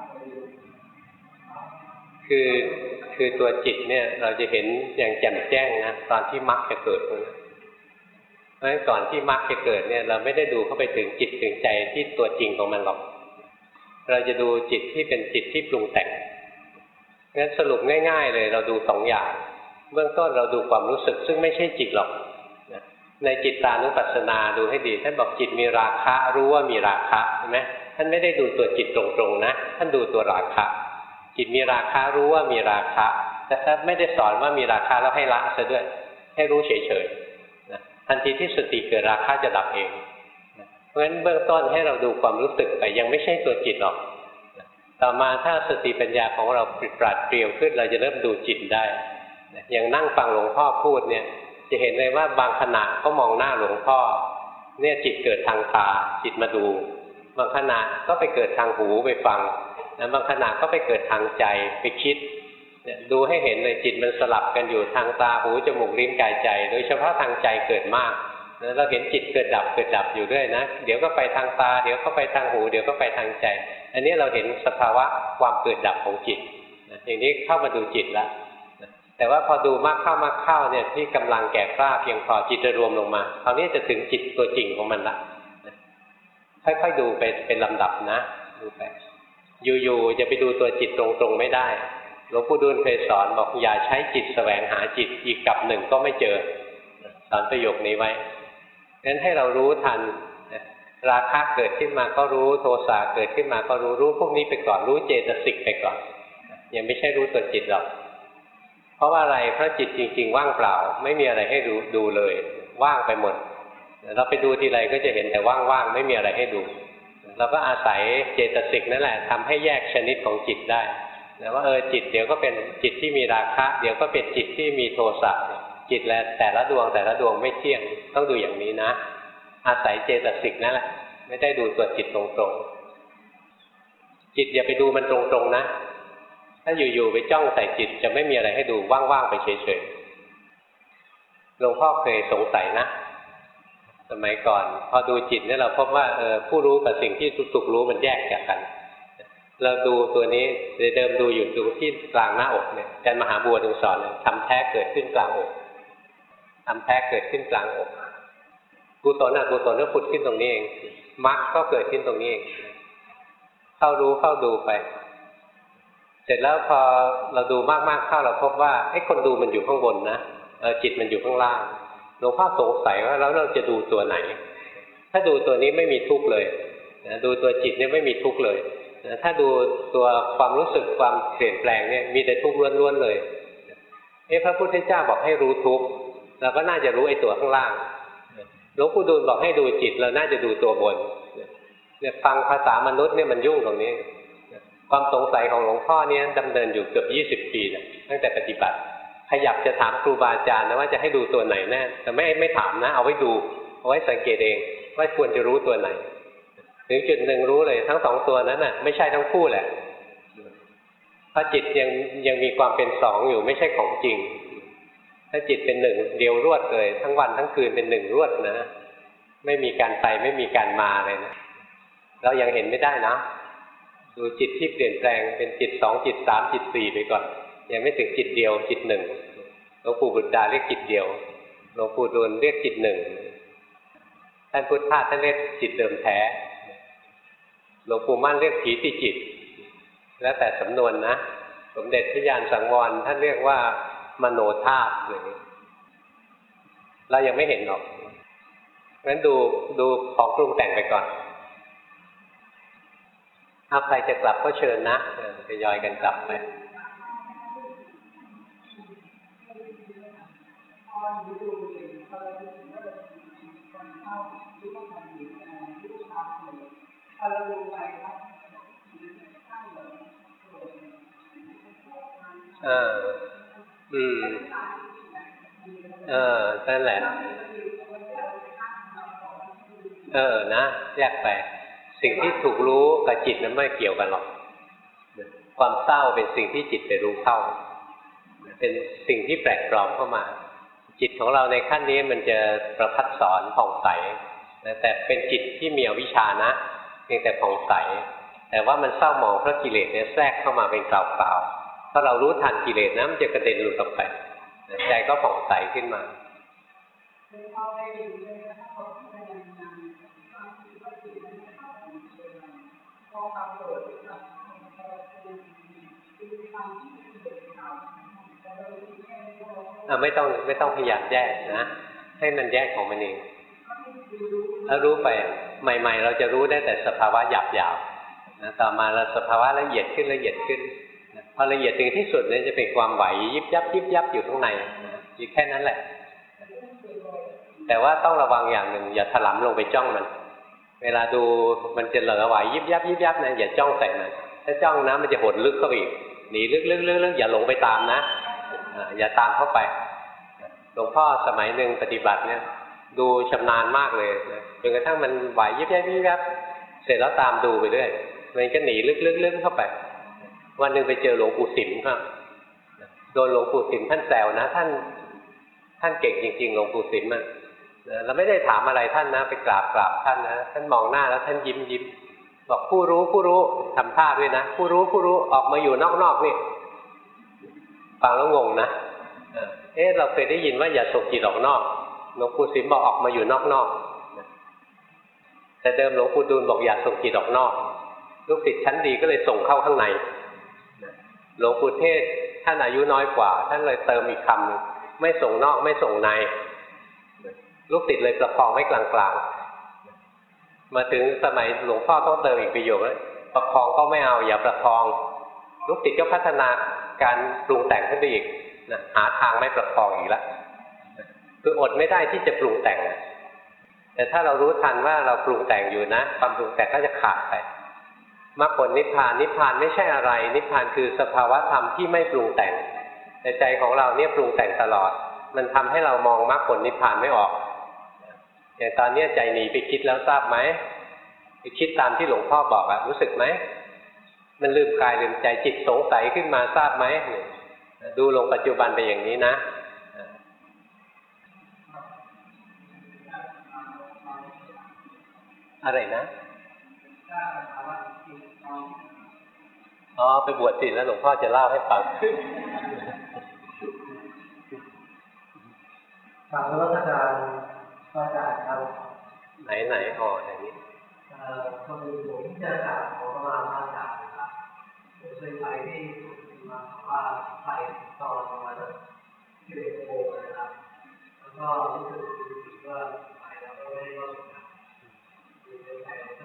คือคือตัวจิตเนี่ยเราจะเห็นอย่างแจ่มแจ้งนะตอนที่มรรคจะเกิดเพราะฉะนั้นก่อนที่มรรคจะเกิดเนี่ยเราไม่ได้ดูเข้าไปถึงจิตถึงใจที่ตัวจริงของมันหรอกเราจะดูจิตที่เป็นจิตที่ปรุงแต่งงั้นสรุปง่ายๆเลยเราดูสองอย่างเบื้องต้นเราดูความรู้สึกซึ่งไม่ใช่จิตหรอกในจิตตานุปัสสนาดูให้ดีท่านบอกจิตมีราคะรู้ว่ามีราคะเห็นไหมท่านไม่ได้ดูตัวจิตตรงๆนะท่านดูตัวราคะจิตมีราคะรู้ว่ามีราคะแต่ท่านไม่ได้สอนว่ามีราคะแล้วให้ละซะด้วยให้รู้เฉยๆนะทันทีที่สติเกิดราคะจะดับเองเพราะฉะนั้นเบื้องต้นให้เราดูความรู้สึกไปยังไม่ใช่ตัวจิตหรอกต่อมาถ้าสติปัญญาของเราปราดเปรียวขึ้นเราจะเริ่มดูจิตได้อย่างนั่งฟังหลวงพ่อพูดเนี่ยจะเห็นเลยว่าบางขณะก็มองหน้าหลวงพ่อเนี่ยจิตเกิดทางตาจิตมาดูบางขณะก็ไปเกิดทางหูไปฟังนะบางขณะก็ไปเกิดทางใจไปคิดเนี่ยดูให้เห็นเลยจิตมันสลับกันอยู่ทางตาหูจมูกลิ้นกายใจโดยเฉพาะทางใจเกิดมากนะเราเห็นจิตเกิดดับเกิดดับอยู่ด้วยนะเดี๋ยวก็ไปทางตาเดี๋ยวก็ไปทางหูเดี๋ยวก็ไปทางใจอันนี้เราเห็นสภาวะความเกิดดับของจิตนะอย่างนี้เข้ามาดูจิตแล้วนะแต่ว่าพอดูมากเข้ามากเข้าเนี่ยที่กำลังแก่กล้าเพียงพอจิตจะรวมลงมาคราวนี้จะถึงจิตตัวจริงของมันละนะค่อยๆดูไปเป็นลำดับนะดูไปอยู่ๆจะไปดูตัวจิตตรงๆไม่ได้หลวงปู่ดูลเคยสอนบอกอย่าใช้จิตแสวงหาจิตอีกกับหนึ่งก็ไม่เจอสอนประโยคนี้ไว้งั้นให้เรารู้ทันราคะเกิดขึ้นมาก็รู้โทสะเกิดขึ้นมาก็รู้รู้พวกนี้ไปก่อนรู้เจตสิกไปก่อนยังไม่ใช่รู้ตัวจิตหรอกเพราะว่าอะไรเพราะจิตจริงๆว่างเปล่าไม่มีอะไรให้ดูดูเลยว่างไปหมดเราไปดูทีไรก็จะเห็นแต่ว่างๆไม่มีอะไรให้ดูเราก็อาศัยเจตสิกนั่นแหละทำให้แยกชนิดของจิตได้นะว่าเออจิตเดี๋ยวก็เป็นจิตที่มีราคะเดี๋ยวก็เป็นจิตที่มีโทสะจิตและแต่ละดวงแต่ละดวงไม่เที่ยงต้องดูอย่างนี้นะอาศัยเจตสิกนั่นแหละไม่ได้ดูตัวจิตตรงๆจิตอย่าไปดูมันตรงๆนะถ้าอยู่ๆไปจ้องใส่จิตจะไม่มีอะไรให้ดูว่างๆไปเฉยๆหลวงพ่อเคยสงสัยนะสมัยก่อนพอดูจิตเนี่ยเราพบว่าเออผู้รู้กับสิ่งที่ถูกรู้มันแยกจากกันเราดูตัวนี้เดิมดูอยู่ตรงที่กลางหน้าอกเนี่ยอาจารย์มหาบัวถึงสอนเลยทำแท้เกิดขึ้นกลางอกทำแท้เกิดขึ้นกลางอกกุศลอกุศลก็ผุดขึ้นตรงนี้เองมรรคก็เกิดขึ้นตรงนี้เองเข้ารู้เข้าดูไปเสร็จแล้วพอเราดูมากๆเข้าเราพบว่าไอ้คนดูมันอยู่ข้างบนนะเออจิตมันอยู่ข้างล่างหลวงพ่อสงสัยว่าแล้วเราจะดูตัวไหนถ้าดูตัวนี้ไม่มีทุกข์เลยนะดูตัวจิตเนี่ยไม่มีทุกข์เลยนะถ้าดูตัวความรู้สึกความเปลี่ยนแปลงเนี่ยมีแต่ทุกข์ล้วนๆเลยเอ๊ะพระพุทธเจ้าบอกให้รู้ทุกข์เราก็น่าจะรู้ไอ้ตัวข้างล่างหลวงปู่ดูลบอกให้ดูจิตเราน่าจะดูตัวบนเนี่ยฟังภาษามนุษย์เนี่ยมันยุ่งตรงนี้ความสงสัยของหลวงพ่อเนี่ยดำเนินอยู่เกือบยี่สิบปีนะตั้งแต่ปฏิบัติขยับจะถามครูบาอาจารย์นะว่าจะให้ดูตัวไหนแน่แต่ไม่ไม่ถามนะเอาไว้ดูเอาไว้สังเกตเองว่าควรจะรู้ตัวไหนถึงจุดหนึ่งรู้เลยทั้งสองตัวนั้นน่ะไม่ใช่ทั้งคู่แหละเพราะจิตยังยังมีความเป็นสองอยู่ไม่ใช่ของจริงถ้าจิตเป็นหนึ่งเดียวรวดเลยทั้งวันทั้งคืนเป็นหนึ่งรวดนะไม่มีการไปไม่มีการมาเลยนะเรายังเห็นไม่ได้นะดูจิตที่เปลี่ยนแปลงเป็นจิตสองจิตสามจิตสี่ไปก่อนยังไม่ถึงจิตเดียวจิตหนึ่งหลวงปู่บุตรดาเรียกจิตเดียวหลวงปู่ดูลเรียกจิตหนึ่งท่านพุทธทาสท่านเรียกจิตเดิมแท้หลวงปู่มั่นเรียกผีติจิตแล้วแต่สำนวนนะสมเด็จพระญาณสังวรท่านเรียกว่ามโนธาตุอย่างนี้เรายังไม่เห็นหรอกงั้นดูดูของปรุงแต่งไปก่อนถ้าใครจะกลับก็เชิญนะจะย่อยกันกลับไปเอออืมเออนั่นแหละเออนะแยกไปสิ่งที่ถูกรู้กับจิตนั้นไม่เกี่ยวกันหรอกความเศร้าเป็นสิ่งที่จิตไปรู้เข้าเป็นสิ่งที่แปลกปลอมเข้ามาจิตของเราในขั้นนี้มันจะประพัดสอนผ่องใสแต่เป็นจิตที่มีอวิชชานะเพียงแต่ผ่องใสแต่ว่ามันเศร้าหมองเพราะกิเลสเนี่ยแทรกเข้ามาเป็นกล่าวๆถ้าเรารู้ทันกิเลสนะมันจะกระเด็นหลุดออกไปใจก็ผ่องใสขึ้นมาไม่ต้องไม่ต้องพยายามแยกนะให้มันแยกของมันเองแล้วรู้ไปใหม่ๆเราจะรู้ได้แต่สภาวะหยาบๆนะต่อมาเราสภาวะละเอียดขึ้นละเอียดขึ้นพอละเอียดถึงที่สุดเนี่ยจะเป็นความไหวยิบยับยิบยับอยู่ข้างในนะอยู่แค่นั้นแหละแต่ว่าต้องระวังอย่างหนึ่งอย่าถลำลงไปจ้องมันเวลาดูมันจะเหลอไหวยิบยับยิบยับนะอย่าจ้องใส่มันถ้าจ้องนะมันจะหดลึกเข้าไปอีกหนีลึกๆๆอย่าหลงไปตามนะอย่าตามเข้าไปหลวงพ่อสมัยหนึ่งปฏิบัติเนี่ยดูชำนาญมากเลยนะจนกระทั่งมันไหวยิบยับยิบยับเสร็จแล้วตามดูไปเรื่อยมันก็หนีลึกๆๆเข้าไปวันหนึ่งไปเจอหลวงปู่สิมครับโดนหลวงปู่สิมท่านแซวนะท่านท่านเก่งจริงๆหลวงปู่สิมอ่ะเราไม่ได้ถามอะไรท่านนะไปกราบกราบท่านนะท่านมองหน้าแล้วท่านยิ้มยิ้มบอกผู้รู้ผู้รู้ทำท่าด้วยนะผู้รู้ผู้รู้ออกมาอยู่นอกๆนี่ฟังแล้วงงนะเอ๊ะเราเคยได้ยินว่าอย่าส่งจิตออกนอกหลวงปู่สิมบอกออกมาอยู่นอกๆแต่เดิมหลวงปู่ดูลบอกอย่าส่งจิตออกนอกลูกศิษย์ชั้นดีก็เลยส่งเข้าข้างในหลวงปู่เทศท่านอายุน้อยกว่าท่านเลยเติมอีกคำนึงไม่ส่งนอกไม่ส่งในลูกศิษย์เลยประคองไว้กลางๆมาถึงสมัยหลวงพ่อต้องเติมอีกประโยคเลยประคองก็ไม่เอาอย่าประคองลูกศิษย์ก็พัฒนาการปรุงแต่งขึ้นไปอีกนะหาทางไม่ประคองอีกแล้วคืออดไม่ได้ที่จะปรุงแต่งแต่ถ้าเรารู้ทันว่าเราปรุงแต่งอยู่นะความปรุงแต่งก็จะขาดไปมรรคผลนิพพานนิพพานไม่ใช่อะไรนิพพานคือสภาวะธรรมที่ไม่ปรุงแต่งแต่ใจของเราเนี่ยปรุงแต่งตลอดมันทำให้เรามองมรรคผลนิพพานไม่ออกอย่างตอนนี้ใจหนีไปคิดแล้วทราบไหมไปคิดตามที่หลวงพ่อบอกอะรู้สึกไหมมันลืมกายลืมใจจิตสงสัยขึ้นมาทราบไหมดูลงปัจจุบันไปอย่างนี้นะอะไรนะอ๋อไปบวชสิแล้วหลวงพ่อจะเล่าให้ฟังฝากรัชการอาจารย์ครับไหนไหนอ๋ออย่างนี้เอ่อคนอื่นผมจะกราบขอเข้ามาพระอาจารย์นะครับผมเคยไปที่มาว่าไปตอนประมาณที่เด็กโตนะครับแล้วก็รู้สึกว่าไปแล้วก็ไม่ได้ว่าอยู่ในใจก็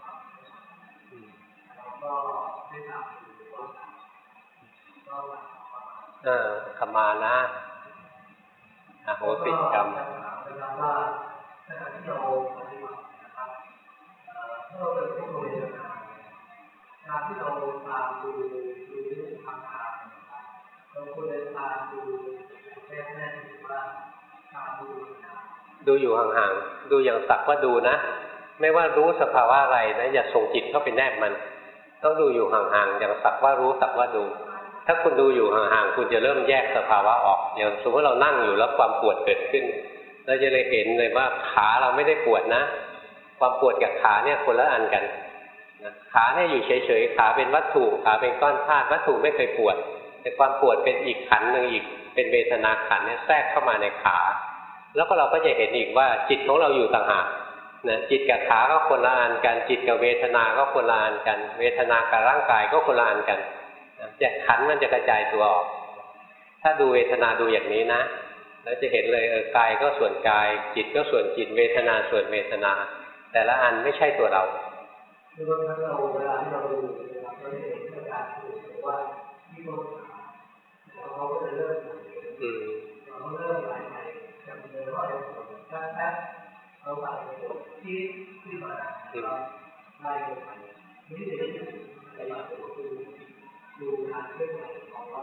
แล้วก็ได้ทำอยู่ว่าก็เออขมานะอโหสิกรรมนะครับว่าขณะที่เราปฏิบัตินะครับถ้าเราเป็นผู้บริหารการที่เราตามดูดูทางทางเราควรจะตามดูแน่แน่ถือว่าตามดูดูอยู่ห่างๆดูอย่างสักว่าดูนะไม่ว่ารู้สภาวะอะไรนะอย่าส่งจิตเข้าไปแนบมันต้องดูอยู่ห่างๆอย่างสักว่ารู้สักว่าดูถ้าคุณดูอยู่ห่างๆคุณจะเริ่มแยกสภาวะออกอย่างสมมติเรานั่งอยู่แล้วความปวดเกิดขึ้นเราจะเลยเห็นเลยว่าขาเราไม่ได้ปวดนะความปวดกับขาเนี่ยคนละอันกันขาเนี่ยอยู่เฉยๆขาเป็นวัตถุขาเป็นก้อนธาตุวัตถุไม่เคยปวดแต่ความปวดเป็นอีกขันธ์นึงอีกเป็นเวทนาขันธ์เนี่ยแทรกเข้ามาในขาแล้วก็เราก็จะเห็นอีกว่าจิตของเราอยู่ต่างหากนะจิตกับขาก็คนละอันกันจิตกับเวทนาก็คนละอันกันเวทนากับร่างกายก็คนละอันกันจะขันมันจะกระจายตัวออกถ้าดูเวทนาดูอย่างนี้นะแล้วจะเห็นเลยเออกายก็ส่วนกายจิตก็ส่วนจิตเวทนาส่วนเวทนาแต่ละอันไม่ใช่ตัวเราคือบางครั้งเราเวลาที่เราดูนะครับเราเห็นอาการที่ว่าที่คนเขาก็จะเริ่มอืมเขาเริ่มไหลไปจำเลยว่าแป๊บแป๊บเขาไหลไปที่ที่มาไล่ไปนี่เดี๋ยวจะมาดูดูทางเคลื่อนไหวของว่า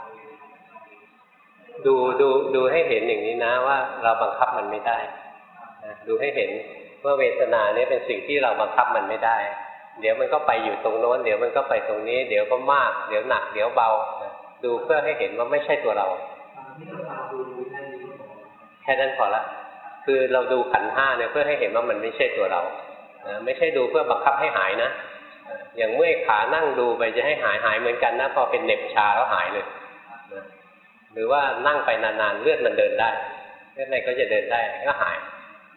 ดูดูดูให้เห็นอย่างนี้นะว่าเราบังคับมันไม่ได้ดูให้เห็นว่าเวทนาเนี่ยเป็นสิ่งที่เราบังคับมันไม่ได้เดี๋ยวมันก็ไปอยู่ตรงโน้นเดี๋ยวมันก็ไปตรงนี้เดี๋ยวก็มากเดี๋ยวหนักเดี๋ยวเบาดูเพื่อให้เห็นว่าไม่ใช่ตัวเราแค่นั้นพอละคือเราดูขันธ์ห้าเนี่ยเพื่อให้เห็นว่ามันไม่ใช่ตัวเราไม่ใช่ดูเพื่อบังคับให้หายนะอย่างเมื่อยขานั่งดูไปจะให้หายหายเหมือนกันนะพอเป็นเหน็บชาแล้วหายเลยหรือว่านั่งไปนานๆเลือดมันเดินได้เลือดในก็จะเดินได้ก็หาย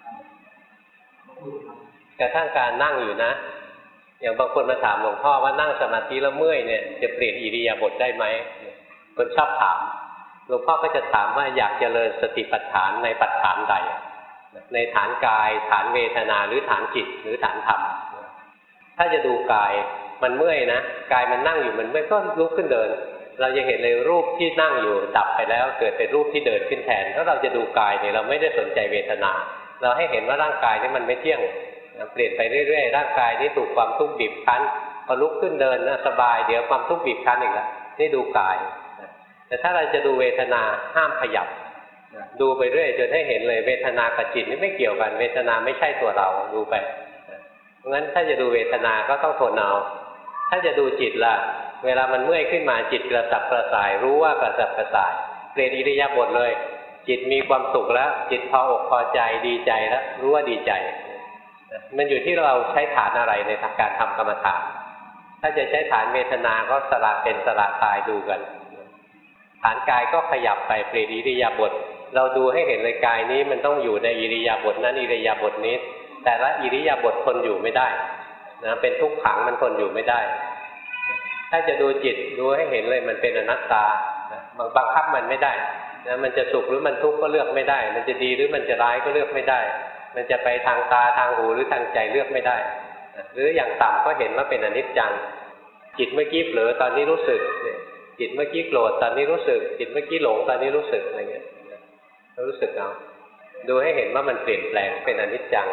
กระทั่งการนั่งอยู่นะอย่างบางคนมาถามหลวงพ่อว่านั่งสมาธิแล้วเมื่อยเนี่ยจะเปลี่ยนอิริยาบถได้ไหมคนชอบถามหลวงพ่อก็จะถามว่าอยากเจริญสติปัฏฐานในปัฏฐานใดในฐานกายฐานเวทนาหรือฐานจิตหรือฐานธรรมถ้าจะดูกายมันเมื่อยนะกายมันนั่งอยู่มันเมื่อยก็ลุกขึ้นเดินเราจะเห็นเลยรูปที่นั่งอยู่ดับไปแล้วเกิดเป็นรูปที่เดินขึ้นแทนถ้าเราจะดูกายเนี่ยเราไม่ได้สนใจเวทนาเราให้เห็นว่าร่างกายนี่มันไม่เที่ยงเปลี่ยนไปเรื่อยๆร่างกายนี่ถูกความทุกข์บีบคั้นพอลุกขึ้นเดินนะสบายเดี๋ยวความทุกข์บีบคั้นอีกแล้วนี่ดูกายแต่ถ้าเราจะดูเวทนาห้ามขยับดูไปเรื่อยจนให้เห็นเลยเวทนากับจิตนี่ไม่เกี่ยวกันเวทนาไม่ใช่ตัวเราดูไปเพราะงั้นถ้าจะดูเวทนาก็ต้องทนเอาถ้าจะดูจิตล่ะเวลามันเมื่อยขึ้นมาจิตกระสับกระส่ายรู้ว่ากระสับกระส่ายเปลี่ยนอิริยาบถเลยจิตมีความสุขแล้วจิตพออกพอใจดีใจแล้วรู้ว่าดีใจมันอยู่ที่เราใช้ฐานอะไรในการทำกรรมฐานถ้าจะใช้ฐานเวทนาก็สละเป็นสละตายดูกันฐานกายก็ขยับไปเปลี่ยนอิริยาบถเราดูให้เห็นเลยกายนี้มันต้องอยู่ในอิริยาบถนั้นอิริยาบถนี้แต่ละอิริยาบถทนอยู่ไม่ได้นะเป็นทุกขังมันทนอยู่ไม่ได้ถ้าจะดูจิตดูให้เห็นเลยมันเป็นอนัตตาบางบังคับมันไม่ได้นะมันจะสุขหรือมันทุกข์ก็เลือกไม่ได้มันจะดีหรือมันจะร้ายก็เลือกไม่ได้มันจะไปทางตาทางหูหรือทางใจเลือกไม่ได้หรืออย่างต่ำก็เห็นว่าเป็นอนิจจังจิตเมื่อกี้เผลอตอนนี้รู้สึกจิตเมื่อกี้โกรธตอนนี้รู้สึกจิตเมื่อกี้หลงตอนนี้รู้สึกอะไรเงี้ยเรารู้สึกเอาดูให้เห็นว่ามันเปลี่ยนแปลงเป็นอนิจจัง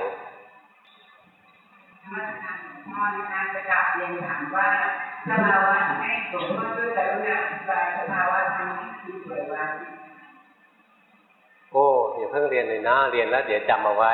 พ่อในการประกาศเรียนถามว่าถ้าเราให้หลวงพ่อด้วยกรุณาอธิบายสภาวะธรรมที่เกิดว่าโอ้อย่าเพิ่งเรียนเลยนะเรียนแล้วเดี๋ยวจำเอาไว้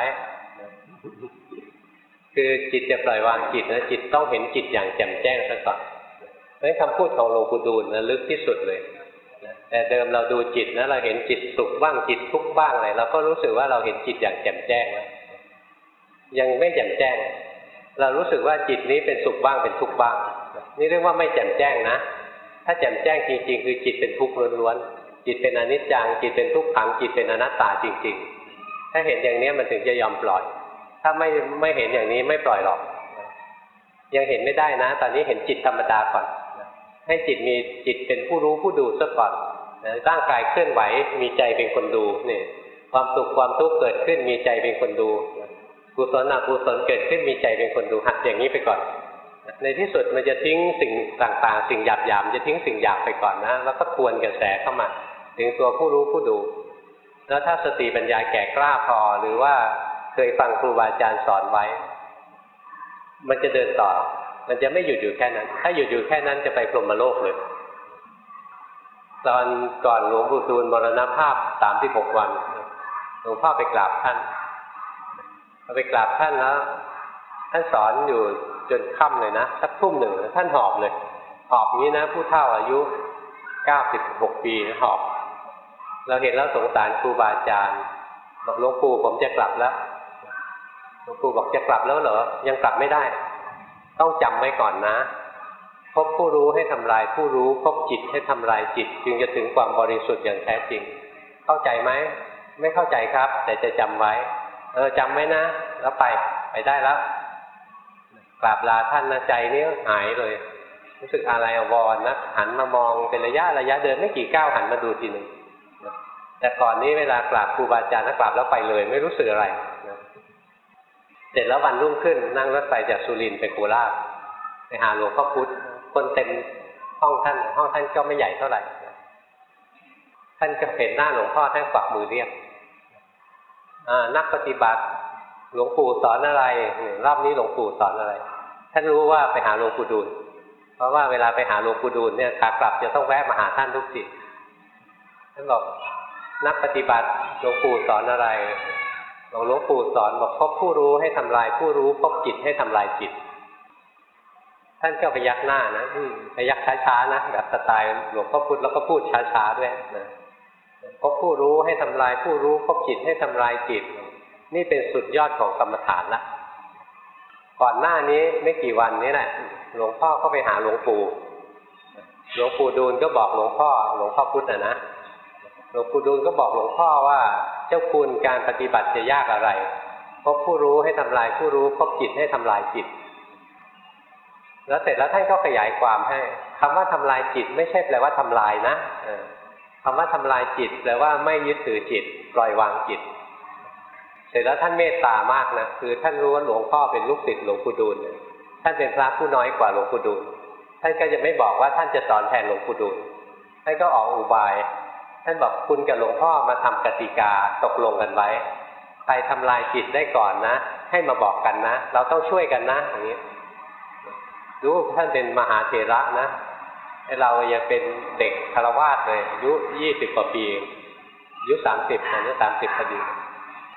คือจิตจะปล่อยวางจิตนะจิตต้องเห็นจิตอย่างแจ่มแจ้งซะก่อนเพราะคำพูดของหลวงปู่ดูลนะลึกที่สุดเลยแต่เดิมเราดูจิตนะเราเห็นจิตสุขบ้างจิตทุกข์บ้างอะไรเราก็รู้สึกว่าเราเห็นจิตอย่างแจ่มแจ้งแล้วยังไม่แจ่มแจ้งเรารู้สึกว่าจิตนี้เป็นสุขบ้างเป็นทุกข์บ้างนี่เรียกว่าไม่แจ่มแจ้งนะถ้าแจ่มแจ้งจริงๆคือจิตเป็นทุกข์ล้วนๆจิตเป็นอนิจจังจิตเป็นทุกขังจิตเป็นอนัตตาจริงๆถ้าเห็นอย่างนี้มันถึงจะยอมปล่อยถ้าไม่ไม่เห็นอย่างนี้ไม่ปล่อยหรอกยังเห็นไม่ได้นะตอนนี้เห็นจิตธรรมดาก่อนให้จิตมีจิตเป็นผู้รู้ผู้ดูซะก่อนร่างกายเคลื่อนไหวมีใจเป็นคนดูนี่ความสุขความทุกข์เกิดขึ้นมีใจเป็นคนดูกุศลอกุศลเกิดขึ้นมีใจเป็นคนดูหัดอย่างนี้ไปก่อนในที่สุดมันจะทิ้งสิ่งต่างๆสิ่งหยาบๆจะทิ้งสิ่งหยาบไปก่อนนะแล้วก็ทวนกระแสเข้ามาถึงตัวผู้รู้ผู้ดูแล้วถ้าสติปัญญาแก่กล้าพอหรือว่าเคยฟังครูบาอาจารย์สอนไว้มันจะเดินต่อมันจะไม่หยุดอยู่แค่นั้นถ้าหยุดอยู่แค่นั้นจะไปพรหมโลกเลยตอนก่อนหลวงปู่ดูลมรณภาพสามสิบหกวันหลวงพ่อไปกราบท่านไปกราบท่านแล้วท่านสอนอยู่จนค่ำเลยนะสักทุ่มหนึ่งท่านหอบเลยหอบนี้นะผู้เฒ่าอายุเก้าสิบหกปีหอบเราเห็นแล้วสงสารครูบาอาจารย์บอกหลวงปู่ผมจะกลับแล้วหลวงปู่บอกจะกลับแล้วเหรอยังกลับไม่ได้ต้องจำไว้ก่อนนะพบผู้รู้ให้ทำลายผู้รู้พบจิตให้ทำลายจิตจึงจะถึงความบริสุทธิ์อย่างแท้จริงเข้าใจไหมไม่เข้าใจครับแต่จะจำไว้เออจำไว้นะแล้วไปไปได้แล้วกราบลาท่านนะใจนี่หายเลยรู้สึกอะไรอวรนะหันมามองเป็นระยะระยะเดินไม่กี่ก้าวหันมาดูทีหนึ่งแต่ก่อนนี้เวลากราบครูบาอาจารย์ถ้ากราบแล้วไปเลยไม่รู้สึกอะไรเสร็จแล้ววันรุ่งขึ้นนั่งรถไฟจากสุรินทร์ไปโคราชไปหาหลวงพ่อพุธคนเต็มห้องท่านห้องท่านก็ไม่ใหญ่เท่าไหร่ท่านก็เห็นหน้าหลวงพ่อท่านกวักมือเรียกนักปฏิบัติหลวงปู่สอนอะไรรอบนี้หลวงปู่สอนอะไรท่านรู้ว่าไปหาหลวงปู่ดูลเพราะว่าเวลาไปหาหลวงปู่ดูลเนี่ยขากลับจะต้องแวะมาหาท่านทุกทีท่านบอกนักปฏิบัติหลวงปู่สอนอะไรหลวงปู่สอนบอกพบผู้รู้ให้ทำลายผู้รู้พบจิตให้ทำลายจิตท่านก็พยักหน้านะพยักช้าๆนะแบบสไตล์หลวงพ่อพุธแล้วก็พูดช้าๆด้วยนะพบผู้รู้ให้ทำลายผู้รู้พบจิตให้ทำลายจิตนี่เป็นสุดยอดของกรรมฐานละก่อนหน้านี้ไม่กี่วันนี้แหละหลวงพ่อก็ไปหาหลวงปู่หลวงปู่ดูลก็บอกหลวงพ่อหลวงพ่อพุธนะนะหลวงปู่ดูลก็บอกหลวงพ่อว่าเจ้าคุณการปฏิบัติจะยากอะไรพบผู้รู้ให้ทำลายผู้รู้พบจิตให้ทำลายจิตแล้วเสร็จแล้วท่านก็ขยายความให้คำว่าทำลายจิตไม่ใช่แปลว่าทำลายนะคำว่าทำลายจิตแปลว่าไม่ยึดถือจิตปล่อยวางจิตเสร็จแล้วท่านเมตตามากนะคือท่านรู้ว่าหลวงพ่อเป็นลูกศิษย์หลวงปู่ดูลท่านเป็นพระผู้น้อยกว่าหลวงปู่ดูลท่านก็จะไม่บอกว่าท่านจะสอนแทนหลวงปู่ดูลท่านก็ออกอุบายท่านบอกคุณกับหลวงพ่อมาทำกติกาตกลงกันไว้ใครทำลายจิตได้ก่อนนะให้มาบอกกันนะเราต้องช่วยกันนะอย่างนี้รู้ท่านเป็นมหาเถระนะเรายังเป็นเด็กฆราวาสเลยอายุยี่สิบกว่าปีอายุสามสิบตอนนี้สามสิบพอดี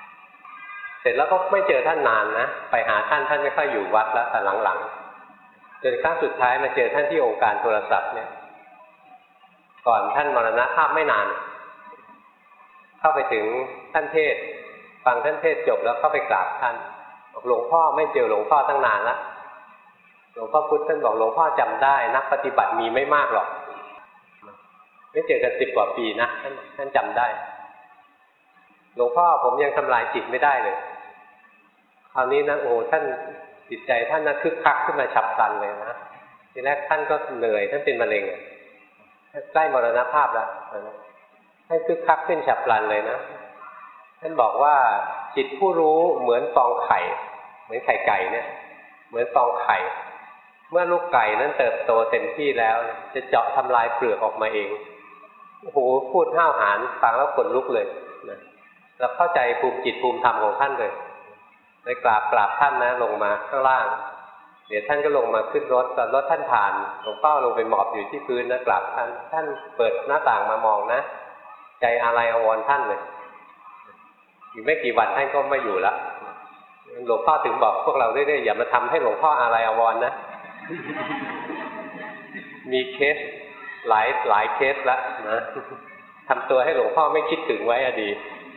เสร็จแล้วก็ไม่เจอท่านนานนะไปหาท่านท่านไม่ค่อยอยู่วัดแล้วแต่หลังๆจนครั้งสุดท้ายมาเจอท่านที่องค์การโทรศัพท์เนี่ยก่อนท่านมรณภาพไม่นานเข้าไปถึงท่านเทศฟังท่านเทศจบแล้วเข้าไปกราบท่านบอกหลวงพ่อไม่เจอหลวงพ่อตั้งนานแล้วหลวงพ่อพุธท่านบอกหลวงพ่อจำได้นักปฏิบัติมีไม่มากหรอกไม่เจอกันสิบกว่าปีนะท่านท่านจำได้หลวงพ่อผมยังทำลายจิตไม่ได้เลยคราวนี้นะโอ้ท่านจิตใจท่านน่ะคึกคักขึ้นมาฉับพลันเลยนะทีแรกท่านก็เหนื่อยท่านเป็นมะเร็งใกล้มรณภาพแล้วท่านคึกคักขึ้นฉับพลันเลยนะท่านบอกว่าจิตผู้รู้เหมือนฟองไข่เหมือนไข่ไก่เนี่ยเหมือนฟองไข่เมื่อลูกไก่นั้นเติบโตเต็มที่แล้วจะเจาะทำลายเปลือกออกมาเองโอ้โหพูดห้าวหาญฟังแล้วขนลุกเลยนะเราเข้าใจภูมิจิตภูมิธรรมของท่านเลยไปกราบกราบท่านนะลงมาข้างล่างเดี๋ยวท่านก็ลงมาขึ้นรถตอนรถท่านผ่านหลวงพ่อลงไปหมอบอยู่ที่พื้นนะกราบท่านท่านเปิดหน้าต่างมามองนะใจอะไรอาวรณ์ท่านเลยอีกไม่กี่วันท่านก็ไม่อยู่แล้วหลวงพ่อถึงบอกพวกเราเรื่อยๆอย่ามาทำให้หลวงพ่ออะไรอาวรณ์นะ มีเคสหลายหลายเคสแล้วนะทำตัวให้หลวงพ่อไม่คิดถึงไว้อดี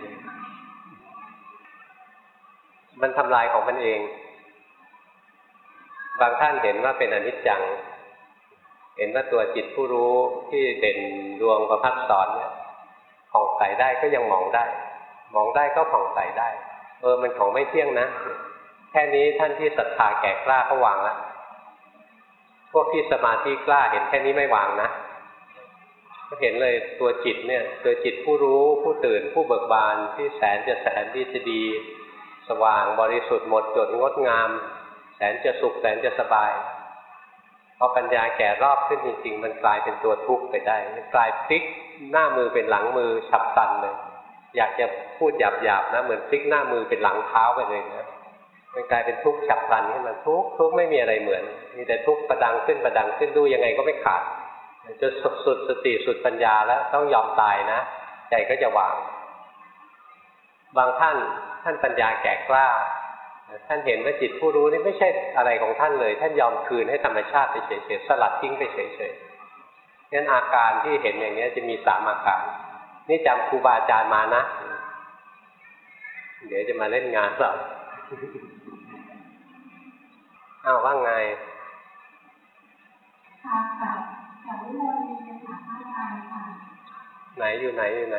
มันทำลายของมันเองบางท่านเห็นว่าเป็นอนิจจังเห็นว่าตัวจิตผู้รู้ที่เด่นดวงประภัสสรเนี่ยผ่องใสได้ก็ยังมองได้มองได้ก็ผ่องใสได้เออมันของไม่เที่ยงนะแค่นี้ท่านที่ศรัทธาแก่กล้าก็วางละพวกที่สมาธิกล้าเห็นแค่นี้ไม่วางนะก็เห็นเลยตัวจิตเนี่ยตัวจิตผู้รู้ผู้ตื่นผู้เบิกบานที่แสนจะแสนที่จะดีสว่างบริสุทธิ์หมดจดงดงามแสนจะสุขแสนจะสบายพอปัญญาแก่รอบขึ้นจริงๆมันกลายเป็นตัวทุกข์ไปได้มันกลายพลิกหน้ามือเป็นหลังมือฉับพลันเลยอยากจะพูดหยาบๆนะเหมือนพลิกหน้ามือเป็นหลังเท้าไปเลยนะมันกลายเป็นทุกข์ฉับพลันขึ้นมาทุกข์ทุกข์ไม่มีอะไรเหมือนมีแต่ทุกข์ประดังขึ้นประดังขึ้นดูยังไงก็ไม่ขาดจนสุดสติสุดปัญญาแล้วต้องยอมตายนะใจก็จะวางบางท่านท่านปัญญาแก่กล้าท่านเห็นว่าจิตผู้รู้นี่ไม่ใช่อะไรของท่านเลยท่านยอมคืนให้ธรรมชาติไปเฉยๆสลัดทิ้งไปเฉยๆงั้นอาการที่เห็นอย่างนี้จะมีสามอาการนี่จำครูบาอาจารย์มานะเดี๋ยวจะมาเล่นงานเราอ้าวว่าไงค่ะค่ะค่ะวิโมลีเป็นสามอาจารย์ค่ะไหนอยู่ไหนอยู่ไหน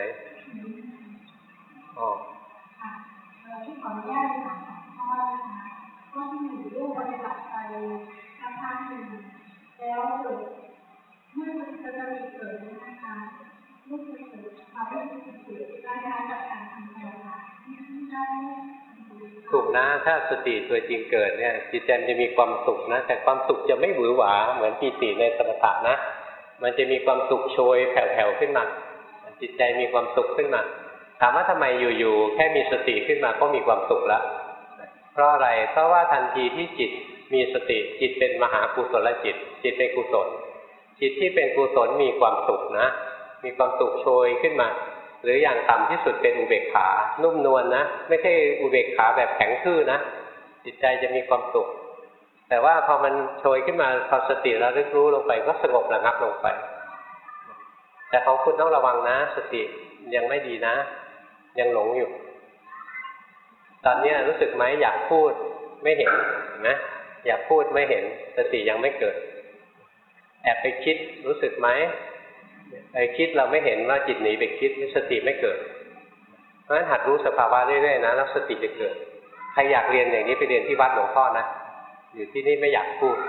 อ๋อค่ะที่ขออนุญาตถามสองข้อนะคะก็ที่อยู่รูปปฏิบัติไปสักพักหนึ่งแล้วเกิดเมื่อมันจะมีเกิดนะคะลูกจะเกิดความรู้สึกเกิดได้ได้จากการทำงานค่ะที่ได้ถูกนะถ้าสติตัวจริงเกิดเนี่ยจิตใจจะมีความสุขนะแต่ความสุขจะไม่หวือหวาเหมือนปีติในสมถะนะมันจะมีความสุขโชยแผ่วๆขึ้นมาจิตใจมีความสุขขึ้นมาถามว่าทำไมอยู่ๆแค่มีสติขึ้นมาก็มีความสุขแล้วเพราะอะไรเพราะว่าทันทีที่จิตมีสติจิตเป็นมหากุศลจิตจิตเป็นกุศลจิตที่เป็นกุศลมีความสุขนะมีความสุขโชยขึ้นมาหรืออย่างต่ำที่สุดเป็นอุเบกขานุ่มนวล นะไม่ใช่อุเบกขาแบบแข็งทื่อนะจิตใจจะมีความสุขแต่ว่าพอมันโชยขึ้นมาพอสติระลึกรู้ลงไปก็สงบระงับลงไปแต่ของคุณต้องระวังนะสติยังไม่ดีนะยังหลงอยู่ตอนนี้รู้สึกไหมอยากพูดไม่เห็นนะอยากพูดไม่เห็นสติยังไม่เกิดแอบไปคิดรู้สึกไหมไปคิดเราไม่เห็นว่าจิตหนีไปคิดสติไม่เกิดเพราะฉะนั้นหัดรู้สภาวะเรื่อยๆนะแล้วสติจะเกิดใครอยากเรียนอย่างนี้ไปเรียนที่วัดหลวงพ่อนะอยู่ที่นี่ไม่อยากพูด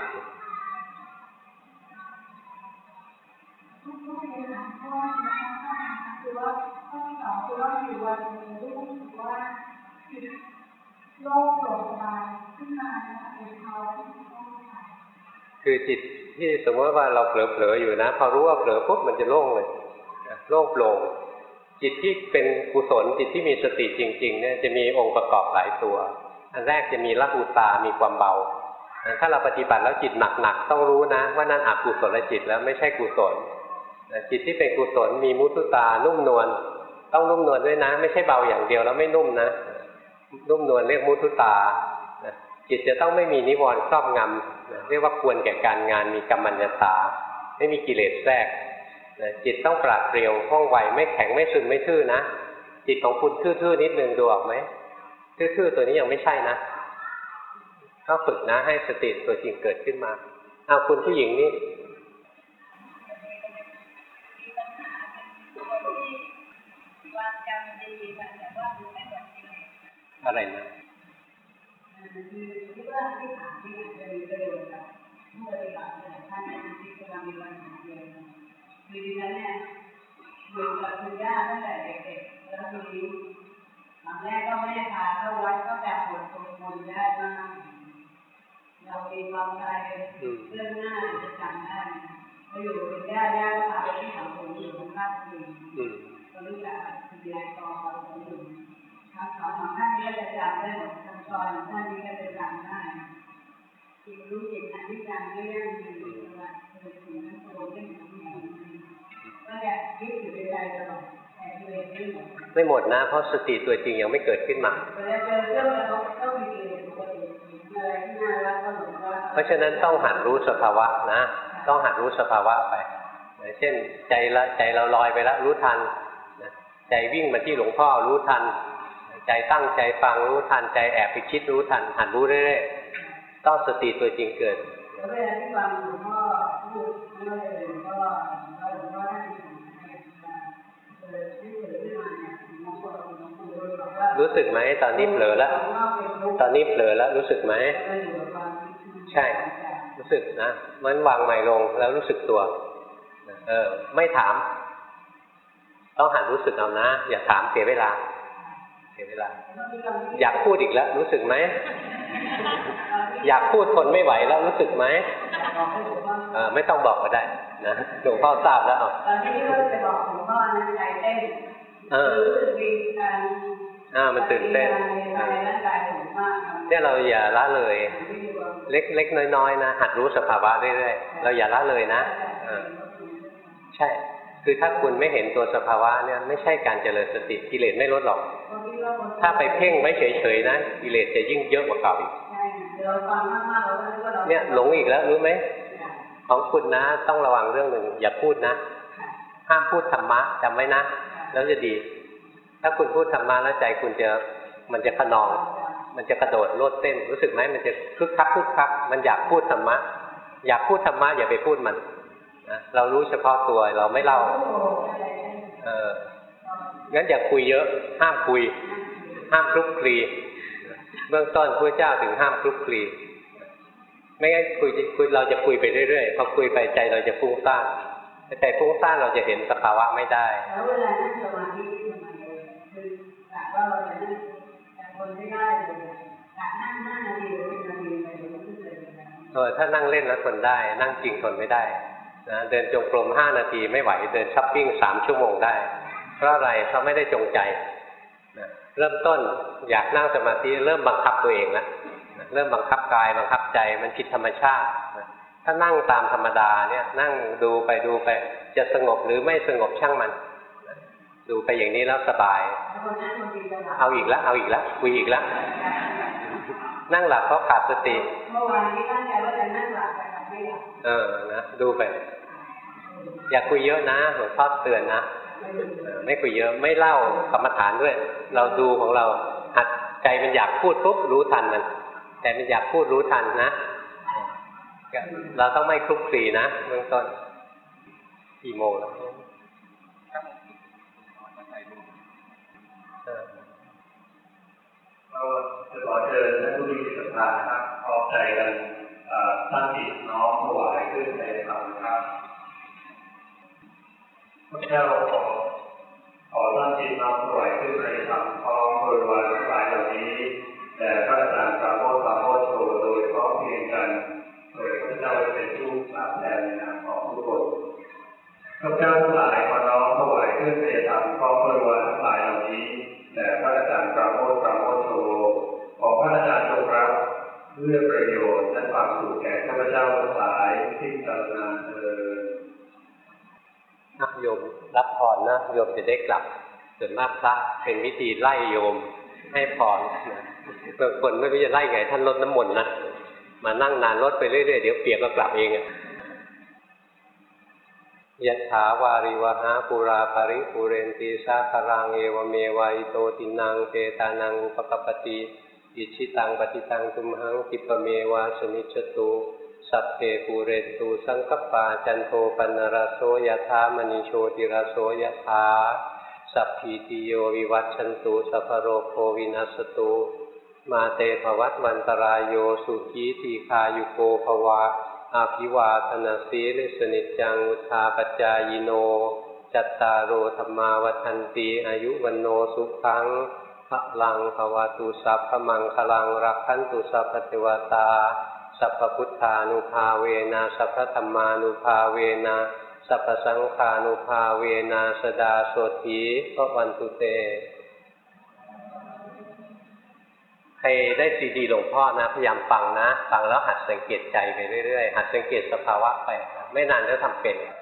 คือว่าข้อที่สองคือว่าอยู่วันหนึ่งรู้สึกว่าจิตโล่งโปร่งสบายขึ้นมานะคะเป็นภาวะที่ต้องการคือจิตที่สมมติว่าเราเผลอๆอยู่นะพอรู้ว่าเผลอปุ๊บมันจะโล่งเลยโล่งโปร่งจิตที่เป็นกุศลจิตที่มีสติจริงๆเนี่ยจะมีองค์ประกอบหลายตัวอันแรกจะมีละหุตามีความเบาถ้าเราปฏิบัติแล้วจิตหนักๆต้องรู้นะว่านั่นอกุศลจิตแล้วไม่ใช่กุศลจิตที่เป็นกุศลมีมุทุตานุ่มนวลต้องนุ่มนวลด้วยนะไม่ใช่เบาอย่างเดียวแล้วไม่นุ่มนะนุ่มนวลเรียกมุทุตาจิตจะต้องไม่มีนิวรณ์ครอบงำเรียกว่าควรแก่การงานมีกัมมัญญตาไม่มีกิเลสแทรกจิตต้องปราดเปรียวว่องไวไม่แข็งไม่ซึมไม่ทื่อนะจิตของคุณทื่อๆนิดนึงดูออกไหมทื่อๆตัวนี้ยังไม่ใช่นะต้องฝึกนะให้สติตัวจริงเกิดขึ้นมาเอาคุณผู้หญิงนี่อะไรนะคือที่ว่าที่ถามที่อาจจะมีประโยชน์กับผู้ปฏิบัติหลายท่านที่กำลังมีปัญหาเดียวกันคือดิฉันเนี่ยอยู่กับคุณย่าตั้งแต่เด็กๆแล้วทีนี้ตอนแรกก็ไม่ได้พาเข้าวัดก็แบบปวดตัวคนได้มากเรามีความใจเรื่องหน้าจะจำได้เราอยู่กับคุณย่าย่าก็พาไปที่สังคมอยู่ข้างล่างคืนก็รู้จักคุณยายตองเราอยู่คำสอนของท่านนี้ก็จะจำได้หมดคำสอนของท่านนี้ก็จะจำได้จิตรู้จิตอนิจจังไม่ยั่งยืนว่าเกิดสิ่งนั้นโตขึ้นของแห่งก็จะคิดอยู่ในใจตลอดแต่ตัวเองไม่หมดไม่หมดนะเพราะสติตัวจริงยังไม่เกิดขึ้นมาเพราะฉะนั้นต้องหัดรู้สภาวะนะต้องหัดรู้สภาวะไปเช่นใจละใจเราลอยไปแล้วรู้ทันใจวิ่งมาที่หลวงพ่อรู้ทันใจตั้งใจฟังรู้ทันใจแอบไปคิดรู้ทันหัดรู้เรื่อยๆต้องสติตัวจริงเกิดเวลาที่ฟังหลวงพ่อพูดไม่ว่าจะเป็นหลวงพ่อหลวงพ่อท่านเออที่เกิดขึ้นมาเนี่ยหลวงพ่อหลวงปู่บอกว่ารู้สึกไหมตอนนี้เผลอแล้วตอนนี้เผลอแล้วรู้สึกไหมใช่รู้สึกนะมันวางใหม่ลงแล้วรู้สึกตัวเออไม่ถามต้องหัดรู้สึกเอานะอย่าถามเสียเวลาเสียเวลาอยากพูดอีกแล้วรู้สึกไหมอยากพูดทนไม่ไหวแล้วรู้สึกไหมเออไม่ต้องบอกก็ได้นะหลวงพ่อทราบแล้วตอนที่เราจะบอกหลวงพ่อนะใจเต้นเออรู้สึกดีการอ่ามันตื่นเต้นเนี่ยเราอย่าละเลยเล็กๆน้อยๆนะหัดรู้สภาวะเรื่อยๆเราอย่าละเลยนะใช่คือถ้าคุณไม่เห็นตัวสภาวะเนี่ยไม่ใช่การเจริญสติกิเลสไม่ลดหรอกถ้าไปเพ่งไว้เฉยๆนะกิเลสจะยิ่งเยอะกว่าเก่าอีกเนี่ยหลงอีกแล้วรู้ไหมของคุณนะต้องระวังเรื่องหนึ่งอย่าพูดนะห้ามพูดธรรมะจำไว้นะแล้วจะดีถ้าคุณพูดธรรมะแล้วใจคุณจะมันจะขนองมันจะกระโดดโลดเต้นรู้สึกไหมมันจะคึกคักคึกคักมันอยากพูดธรรมะอยากพูดธรรมะอย่าไปพูดมันนะเรารู้เฉพาะตัวเราไม่เล่าเอองั้นอย่าคุยเยอะห้ามคุยห้ามคลุกคลีเบื้องต้นพระเจ้าถึงห้ามคลุกคลีไม่งั้นคุยคุยเราจะคุยไปเรื่อยๆพอคุยไปใจเราจะฟุ้งซ่านใจฟุ้งซ่านเราจะเห็นสภาวะไม่ได้แล้วเวลานั่งสมาธิทำไมคือแบบว่าเราจะนั่งแต่คนไม่ได้เลยการนั่งห้านาทีหรือเป็นนาทีอะไรอย่างเงี้ยเออถ้านั่งเล่นแล้วทนได้นั่งจริงทนไม่ได้นะเดินจงกรมห้านาทีไม่ไหวเดินช้อปปิ้งสามชั่วโมงได้เพราะอะไรเพราะไม่ได้จงใจนะเริ่มต้นอยากนั่งสมาธิเริ่มบังคับตัวเองแล้วเริ่มบังคับกายบังคับใจมันผิดธรรมชาตินะถ้านั่งตามธรรมดาเนี่ยนั่งดูไปดูไปจะสงบหรือไม่สงบช่างมันนะดูไปอย่างนี้แล้วสบายเอาอีกแล้วเอาอีกแล้วคุยอีกแล้วนั่งหลับเพราะขาดสติเมื่อวานนี้ตั้งใจว่าจะนั่งหลับแต่ไม่หลับเออนะดูไปอย่าคุยเยอะนะหลวงพ่อเตือนนะไม่คุยเยอะไม่เล่ากรรมฐานด้วยเราดูของเราหัดใจมันอยากพูดปุ๊บรู้ทันมันแต่มันอยากพูดรู้ทันนะเราต้องไม่คลุกคลีนะเบื้องต้นกี่โมงแล้วเราจะขอเชิญท่านผู้มีจิตศรัทธาครับพร้อมใจกันตั้งจิตน้อมถวายขึ้นในธรรมครับพระเจ้าขอขอตั้งจิตน้อมถวายขึ้นในธรรมพร้อมบริวารทั้งหลายเหล่านี้แต่พระอาจารย์ปราโมทย์ปราโมทย์โตโดยพร้อมเพรียงกันโดยพระเจ้าเป็นผู้ทราบแทนในนามของทุกคนพระเจ้าทั้งหลายขอน้อมถวายขึ้นในธรรมพร้อมบริวารทั้งหลายเหล่านี้แต่พระอาจารย์ปราโมทย์ปราโมทย์โตขอพระอาจารย์จงรับเพื่อประโยชน์และความสุขแก่ข้าพเจ้าทั้งหลายที่กำลังเดินนะโยมรับพรนะโยมจะได้กลับส่วนมากพระเป็นวิธีไล่โยมให้พรนะบางคนไม่รู้จะไล่ไงท่านลดน้ำมนต์นะมานั่งนานลดไปเรื่อยๆเดี๋ยวเปียกก็กลับเองอะยะถาวาริวหาปุราภริปุเรนติสาคารังเอวเมวะอิโตตินังเปตานังอุปกัปปติอิชิตังปฏิตังตุมหังคิปะเมวะสมิจฉตุสัพเพปูเรนตุสังคปาจันโทปนรโสยถามณีโชติรโสยถาสัพพิติโยวิวัชชันตุสัพพโรโควินัสตุมาเตภวัตวันตรายโยสุขีทีคายุโกภวะอาภิวาทนาสีลิสนิจังอุทาปัจจายโนจัตตารโอธรรมาวัฏันติอายุวันโนสุขังพลังภวตุสัพพมังคลังรักขันตุสัพพเทวตาสัพพพุทธานุภาเวนะสัพพธัมมานุภาเวนะสัพพสังฆานุภาเวนะสดาโสถีพระวันตุเตใครได้ซีดีหลวงพ่อนะพยายามฟังนะฟังแล้วหัดสังเกตใจไปเรื่อยๆหัดสังเกตสภาวะไปไม่นานก็ทำเป็น